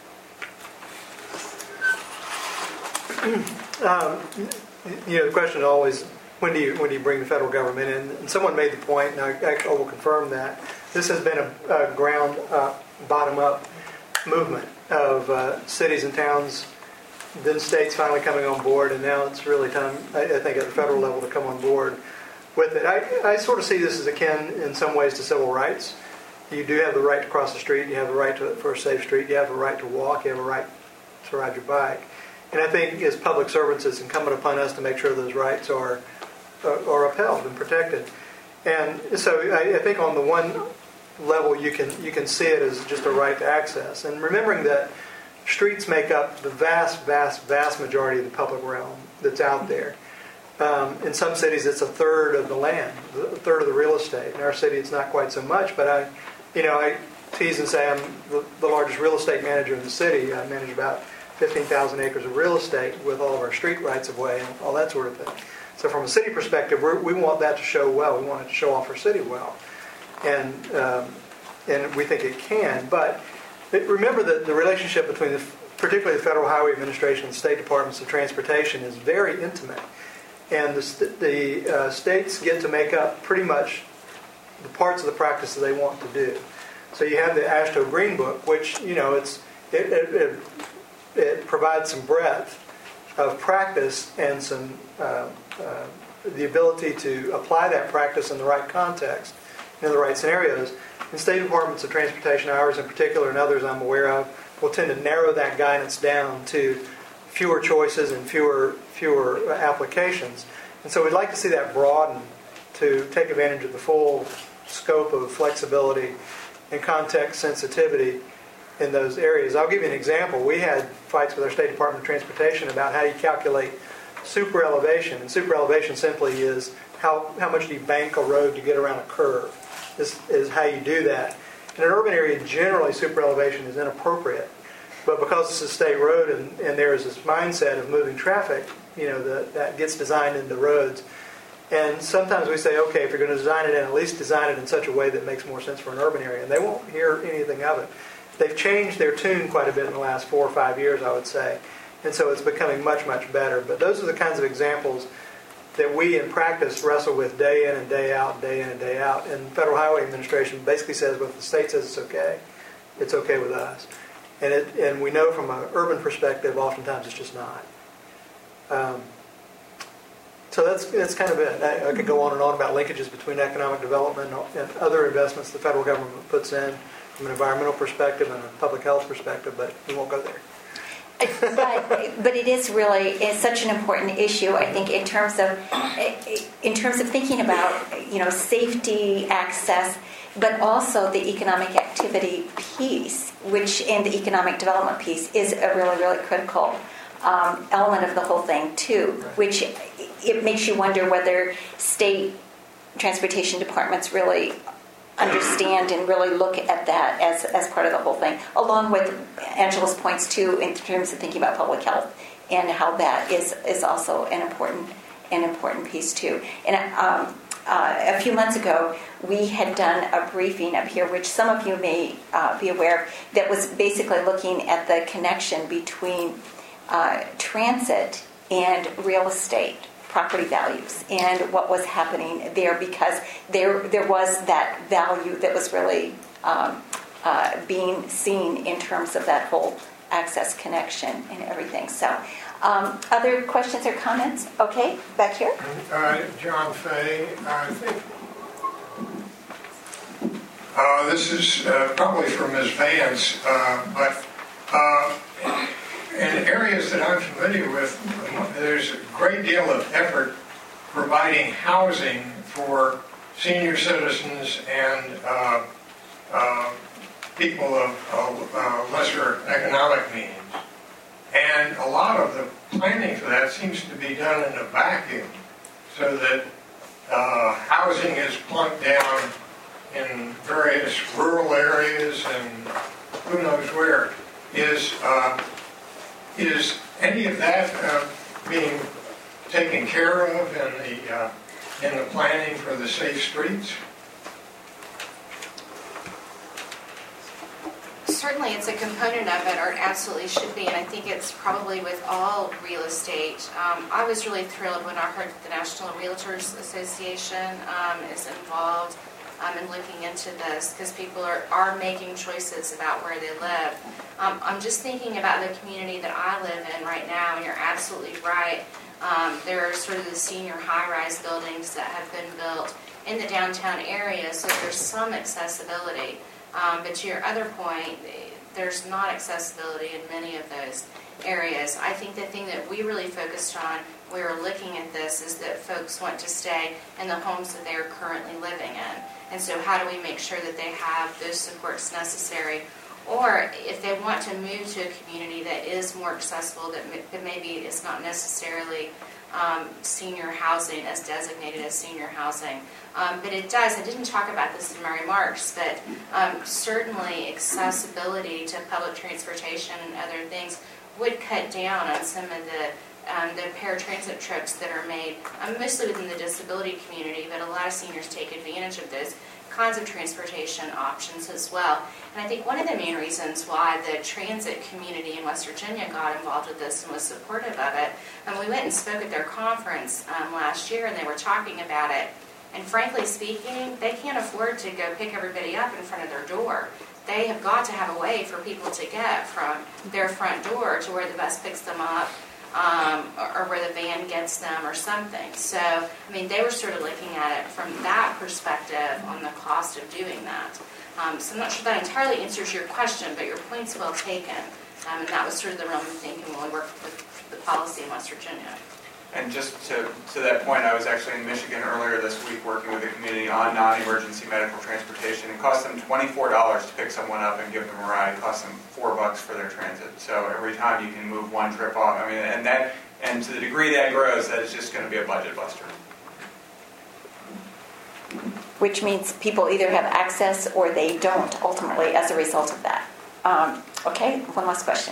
Um, you know, the question is always, when do you when do you bring the federal government in? And someone made the point, and I actually will confirm that this has been a, a ground up, bottom up movement of uh, cities and towns, then states finally coming on board, and now it's really time, I, I think, at the federal level to come on board with it. I, I sort of see this as akin in some ways to civil rights. You do have the right to cross the street, you have the right to, for a safe street, you have a right to walk, you have a right to ride your bike. And I think as public servants, it's incumbent upon us to make sure those rights are uh, are upheld and protected. And so I, I think on the one level you can you can see it as just a right to access. And remembering that streets make up the vast, vast, vast majority of the public realm that's out there. Um, in some cities, it's a third of the land, a third of the real estate. In our city, it's not quite so much. But I, you know, I tease and say I'm the, the largest real estate manager in the city. I manage about fifteen thousand acres of real estate with all of our street rights of way and all that sort of thing. So from a city perspective, we're, we want that to show well. We want it to show off our city well, and um, and we think it can. But it, remember that the relationship between the, particularly the Federal Highway Administration and the State Departments of Transportation is very intimate. And the, the uh, states get to make up pretty much the parts of the practice that they want to do. So you have the AASHTO Green Book, which, you know, it's it, it, it, it provides some breadth of practice and some uh, uh, the ability to apply that practice in the right context, in the right scenarios. And state departments of transportation, ours in particular, and others I'm aware of, will tend to narrow that guidance down to fewer choices and fewer fewer applications. And so we'd like to see that broaden to take advantage of the full scope of flexibility and context sensitivity in those areas. I'll give you an example. We had fights with our State Department of Transportation about how you calculate super elevation. And super elevation simply is how, how much do you bank a road to get around a curve. This is how you do that. In an urban area, generally super elevation is inappropriate. But because it's a state road and, and there is this mindset of moving traffic, you know, the, that gets designed into roads. And sometimes we say, okay, if you're going to design it in, at least design it in such a way that makes more sense for an urban area. And they won't hear anything of it. They've changed their tune quite a bit in the last four or five years, I would say. And so it's becoming much, much better. But those are the kinds of examples that we in practice wrestle with day in and day out, day in and day out. And Federal Highway Administration basically says, well, if the state says it's okay, it's okay with us. And it, and we know from an urban perspective, oftentimes it's just not. Um, so that's that's kind of it. I, I could go on and on about linkages between economic development and other investments the federal government puts in from an environmental perspective and a public health perspective, but we won't go there. but, but it is really it's such an important issue, I think, in terms of in terms of thinking about, you know, safety, access, but also the economic activity piece, which in the economic development piece is a really, really critical um, element of the whole thing too, which it makes you wonder whether state transportation departments really understand and really look at that as, as part of the whole thing, along with Angela's points too in terms of thinking about public health and how that is, is also an important an important piece too. And um, uh, a few months ago, we had done a briefing up here, which some of you may uh, be aware of, that was basically looking at the connection between uh, transit and real estate property values and what was happening there, because there there was that value that was really um, uh, being seen in terms of that whole access connection and everything. So um, other questions or comments? Okay, back here. Uh, John Fay, I think uh, this is uh, probably for Miz Vance, uh, but uh, in areas that I'm familiar with, there's a great deal of effort providing housing for senior citizens and uh, uh, people of uh, lesser economic means. And a lot of the planning for that seems to be done in a vacuum, so that uh, housing is plunked down in various rural areas and who knows where. Is uh, Is any of that uh, being taken care of in the uh, in the planning for the safe streets? Certainly, it's a component of it, or it absolutely should be, and I think it's probably with all real estate. Um, I was really thrilled when I heard that the National Realtors Association um, is involved um, in looking into this, because people are, are making choices about where they live. Um, I'm just thinking about the community that I live in right now, and you're absolutely right. Um, there are sort of the senior high-rise buildings that have been built in the downtown area, so there's some accessibility. Um, but to your other point, there's not accessibility in many of those areas. I think the thing that we really focused on, we were looking at this, is that folks want to stay in the homes that they are currently living in. And so how do we make sure that they have those supports necessary? Or if they want to move to a community that is more accessible, that, m- that maybe is not necessarily um, senior housing as designated as senior housing. Um, but it does, I didn't talk about this in my remarks, but um, certainly accessibility to public transportation and other things would cut down on some of the um, the paratransit trips that are made, um, mostly within the disability community, but a lot of seniors take advantage of those kinds of transportation options as well. And I think one of the main reasons why the transit community in West Virginia got involved with this and was supportive of it, and we went and spoke at their conference um, last year, and they were talking about it, And frankly speaking, they can't afford to go pick everybody up in front of their door. They have got to have a way for people to get from their front door to where the bus picks them up, um, or, or where the van gets them or something. So, I mean, they were sort of looking at it from that perspective on the cost of doing that. Um, so I'm not sure that entirely answers your question, but your point's well taken. Um, and that was sort of the realm of thinking when we worked with the policy in West Virginia. And just to, to that point, I was actually in Michigan earlier this week working with the community on non-emergency medical transportation. It costs them twenty-four dollars to pick someone up and give them a ride. It costs them four bucks for their transit. So every time you can move one trip off, I mean, and that, and to the degree that grows, that is just going to be a budget buster. Which means people either have access or they don't ultimately as a result of that. Um, okay, one last question.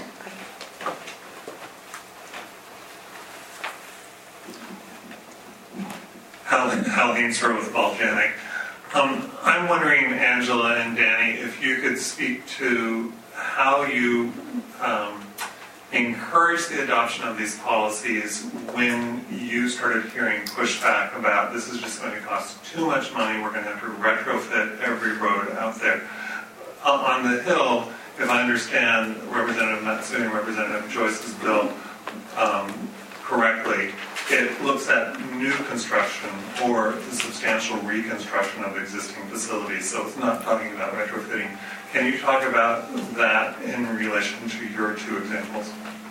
Hal, Hal Hainsford with Volcanic. Um, I'm wondering, Angela and Danny, if you could speak to how you um, encourage the adoption of these policies when you started hearing pushback about this is just going to cost too much money, we're going to have to retrofit every road out there. Uh, on the Hill, if I understand Representative Matsoon and Representative Joyce's bill um, correctly, it looks at new construction or the substantial reconstruction of existing facilities, so it's not talking about retrofitting. Can you talk about that in relation to your two examples?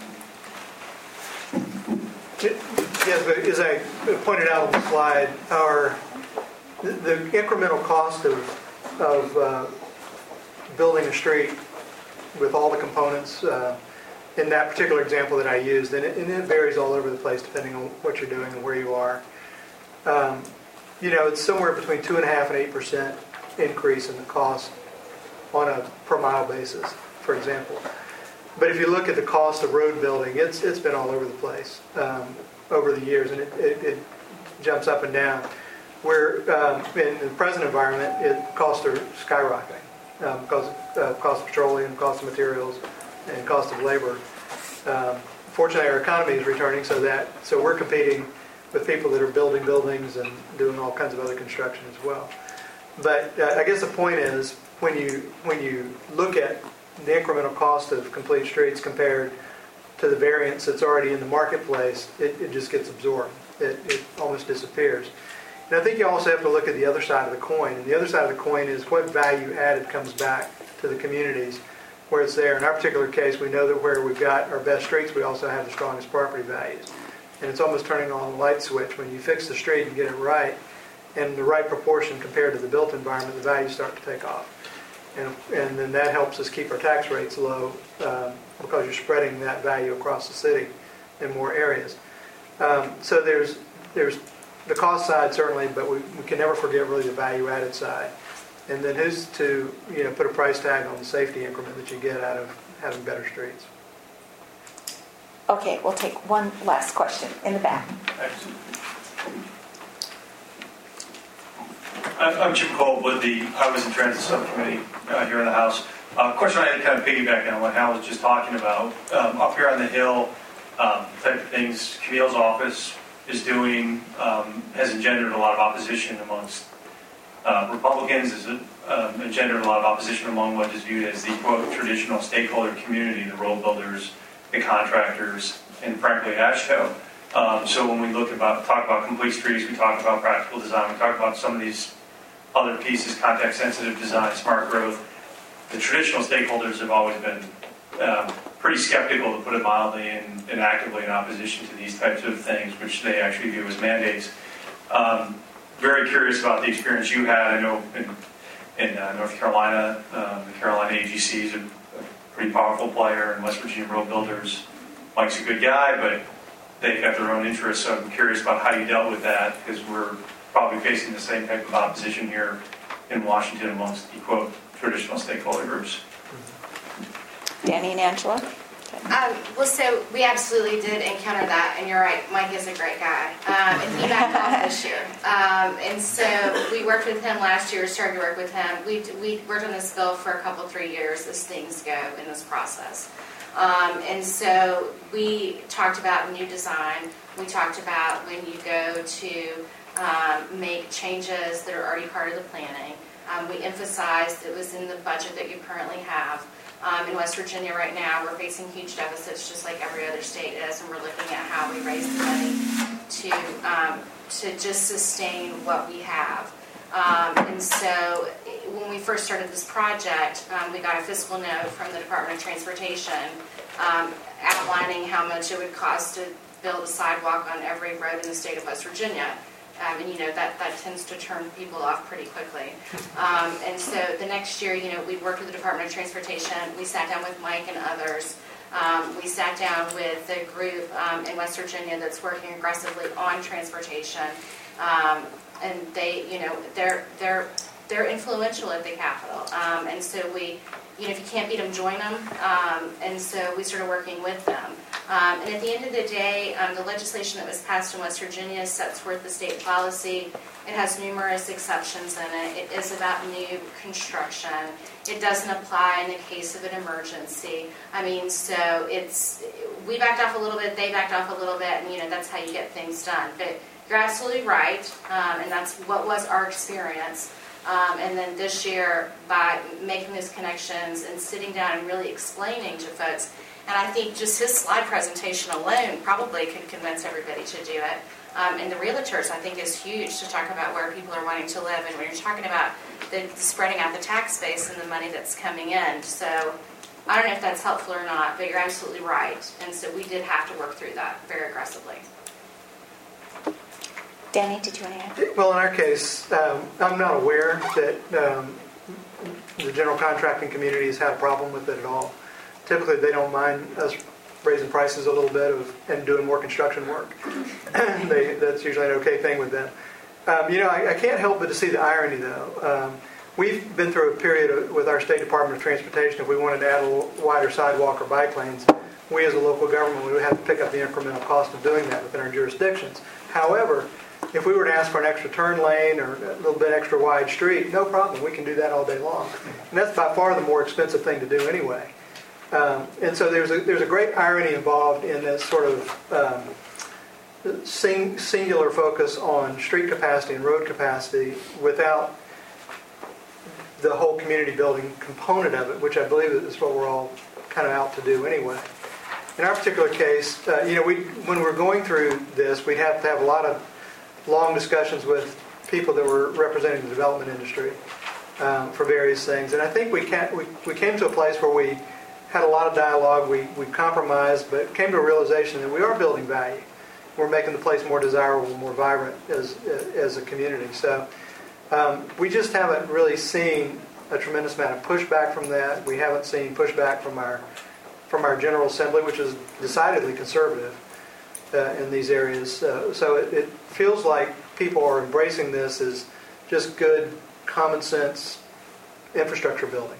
Yes, but as I pointed out on the slide, our the, the incremental cost of of uh, building a street with all the components uh, in that particular example that I used, and it, and it varies all over the place depending on what you're doing and where you are. Um, you know, it's somewhere between two and a half and eight percent increase in the cost on a per mile basis, for example. But if you look at the cost of road building, it's it's been all over the place um, over the years, and it, it, it jumps up and down. Where um, in the present environment, it costs are skyrocketing um, because of uh, cost of petroleum, cost of materials, and cost of labor. Um, fortunately, our economy is returning, so that so we're competing with people that are building buildings and doing all kinds of other construction as well. But uh, I guess the point is, when you when you look at the incremental cost of complete streets compared to the variance that's already in the marketplace, it, it just gets absorbed. It, it almost disappears. And I think you also have to look at the other side of the coin. And the other side of the coin is what value added comes back to the communities where it's there. In our particular case, we know that where we've got our best streets, we also have the strongest property values. And it's almost turning on a light switch. When you fix the street and get it right, in the right proportion compared to the built environment, the values start to take off. And, and then that helps us keep our tax rates low um, because you're spreading that value across the city in more areas. Um, so there's there's the cost side certainly, but we, we can never forget really the value added side. And then who's to you know put a price tag on the safety increment that you get out of having better streets? Okay, we'll take one last question in the back. I'm Jim Kolb with the Highways and Transit Subcommittee uh, here in the House. Uh, question I had to kind of piggyback on what Hal was just talking about. Um, up here on the Hill, um, type of things Camille's office is doing um, has engendered a lot of opposition amongst uh, Republicans, has um, engendered a lot of opposition among what is viewed as the, quote, traditional stakeholder community, the road builders, the contractors, and frankly, ASHTO. Um, so when we look about, talk about complete streets, we talk about practical design, we talk about some of these other pieces, context-sensitive design, smart growth. The traditional stakeholders have always been um, pretty skeptical, to put it mildly, and, and actively in opposition to these types of things, which they actually view as mandates. Um, very curious about the experience you had. I know in, in uh, North Carolina, um, the Carolina A G C is a, a pretty powerful player, and West Virginia Road Builders, Mike's a good guy, but they've got their own interests, so I'm curious about how you dealt with that, because we're probably facing the same type of opposition here in Washington amongst the, quote, traditional stakeholder groups. Danny and Angela? Um, well, so we absolutely did encounter that, and you're right, Mike is a great guy. Um, and he backed off this year. Um, and so we worked with him last year, started to work with him. We, we worked on this bill for a couple, three years as things go in this process. Um, and so we talked about new design. We talked about when you go to um, make changes that are already part of the planning. Um, we emphasized it was in the budget that you currently have. Um, in West Virginia right now, we're facing huge deficits just like every other state is, and we're looking at how we raise the money to, um, to just sustain what we have. Um, and so when we first started this project, um, we got a fiscal note from the Department of Transportation um, outlining how much it would cost to build a sidewalk on every road in the state of West Virginia. Um, and, you know, that, that tends to turn people off pretty quickly. Um, and so the next year, you know, we worked with the Department of Transportation. We sat down with Mike and others. Um, we sat down with the group um, in West Virginia that's working aggressively on transportation. Um, and they, you know, they're, they're, they're influential at the Capitol. Um, and so we, you know, if you can't beat them, join them. Um, and so we started working with them. Um, and at the end of the day, um, the legislation that was passed in West Virginia sets forth the state policy. It has numerous exceptions in it. It is about new construction. It doesn't apply in the case of an emergency. I mean, so it's, we backed off a little bit, they backed off a little bit, and, you know, that's how you get things done. But you're absolutely right, um, and that's what was our experience. Um, and then this year, by making those connections and sitting down and really explaining to folks, and I think just his slide presentation alone probably could convince everybody to do it. Um, and the realtors, I think, is huge to talk about where people are wanting to live. And when you're talking about the spreading out the tax base and the money that's coming in. So I don't know if that's helpful or not, but you're absolutely right. And so we did have to work through that very aggressively. Danny, did you want to add? Well, in our case, um, I'm not aware that um, the general contracting community has had a problem with it at all. Typically, they don't mind us raising prices a little bit of, and doing more construction work. they, that's usually an okay thing with them. Um, you know, I, I can't help but to see the irony, though. Um, we've been through a period of, with our State Department of Transportation, if we wanted to add a little wider sidewalk or bike lanes, we as a local government would have to pick up the incremental cost of doing that within our jurisdictions. However, if we were to ask for an extra turn lane or a little bit extra wide street, no problem. We can do that all day long. And that's by far the more expensive thing to do anyway. Um, and so there's a, there's a great irony involved in this sort of um, sing, singular focus on street capacity and road capacity without the whole community building component of it, which I believe is what we're all kind of out to do anyway. In our particular case, uh, you know, we when we're going through this, we'd have to have a lot of long discussions with people that were representing the development industry um, for various things. And I think we, can, we, we came to a place where we had a lot of dialogue, we, we compromised, but came to a realization that we are building value. We're making the place more desirable, more vibrant as, as a community. So um, we just haven't really seen a tremendous amount of pushback from that. We haven't seen pushback from our, from our General Assembly, which is decidedly conservative uh, in these areas. Uh, so it, it feels like people are embracing this as just good, common sense infrastructure building.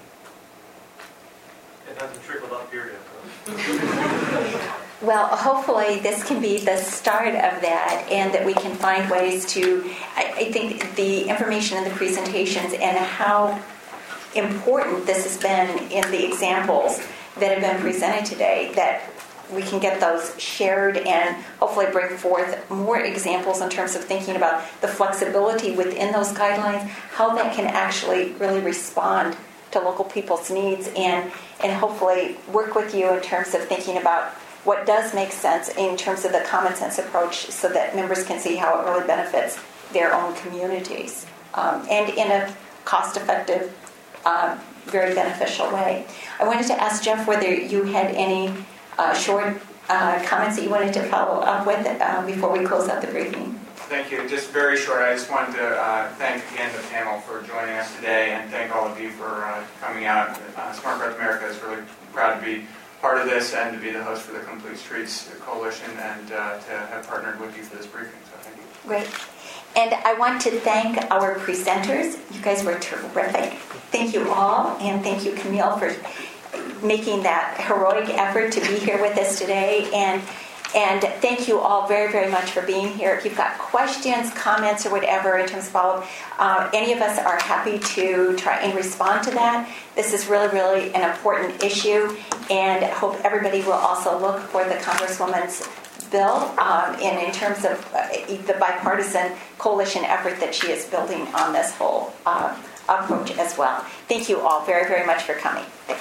It hasn't trickled up here yet. Well, hopefully this can be the start of that, and that we can find ways to, I, I think the information in the presentations and how important this has been in the examples that have been presented today, that we can get those shared and hopefully bring forth more examples in terms of thinking about the flexibility within those guidelines, how that can actually really respond to local people's needs, and, and hopefully work with you in terms of thinking about what does make sense in terms of the common sense approach, so that members can see how it really benefits their own communities um, and in a cost-effective, um, very beneficial way. I wanted to ask Jeff whether you had any uh, short uh, comments that you wanted to follow up with uh, before we close out the briefing. Thank you. Just very short, I just wanted to uh, thank again the panel for joining us today, and thank all of you for uh, coming out. Uh, Smart Growth America is really proud to be part of this and to be the host for the Complete Streets Coalition, and uh, to have partnered with you for this briefing. So thank you. Great. And I want to thank our presenters. You guys were terrific. Thank you all, and thank you, Camille, for making that heroic effort to be here with us today. And And thank you all very, very much for being here. If you've got questions, comments, or whatever in terms of follow-up, uh, any of us are happy to try and respond to that. This is really, really an important issue, and I hope everybody will also look for the Congresswoman's bill um, in, in terms of uh, the bipartisan coalition effort that she is building on this whole uh, approach as well. Thank you all very, very much for coming. Thanks.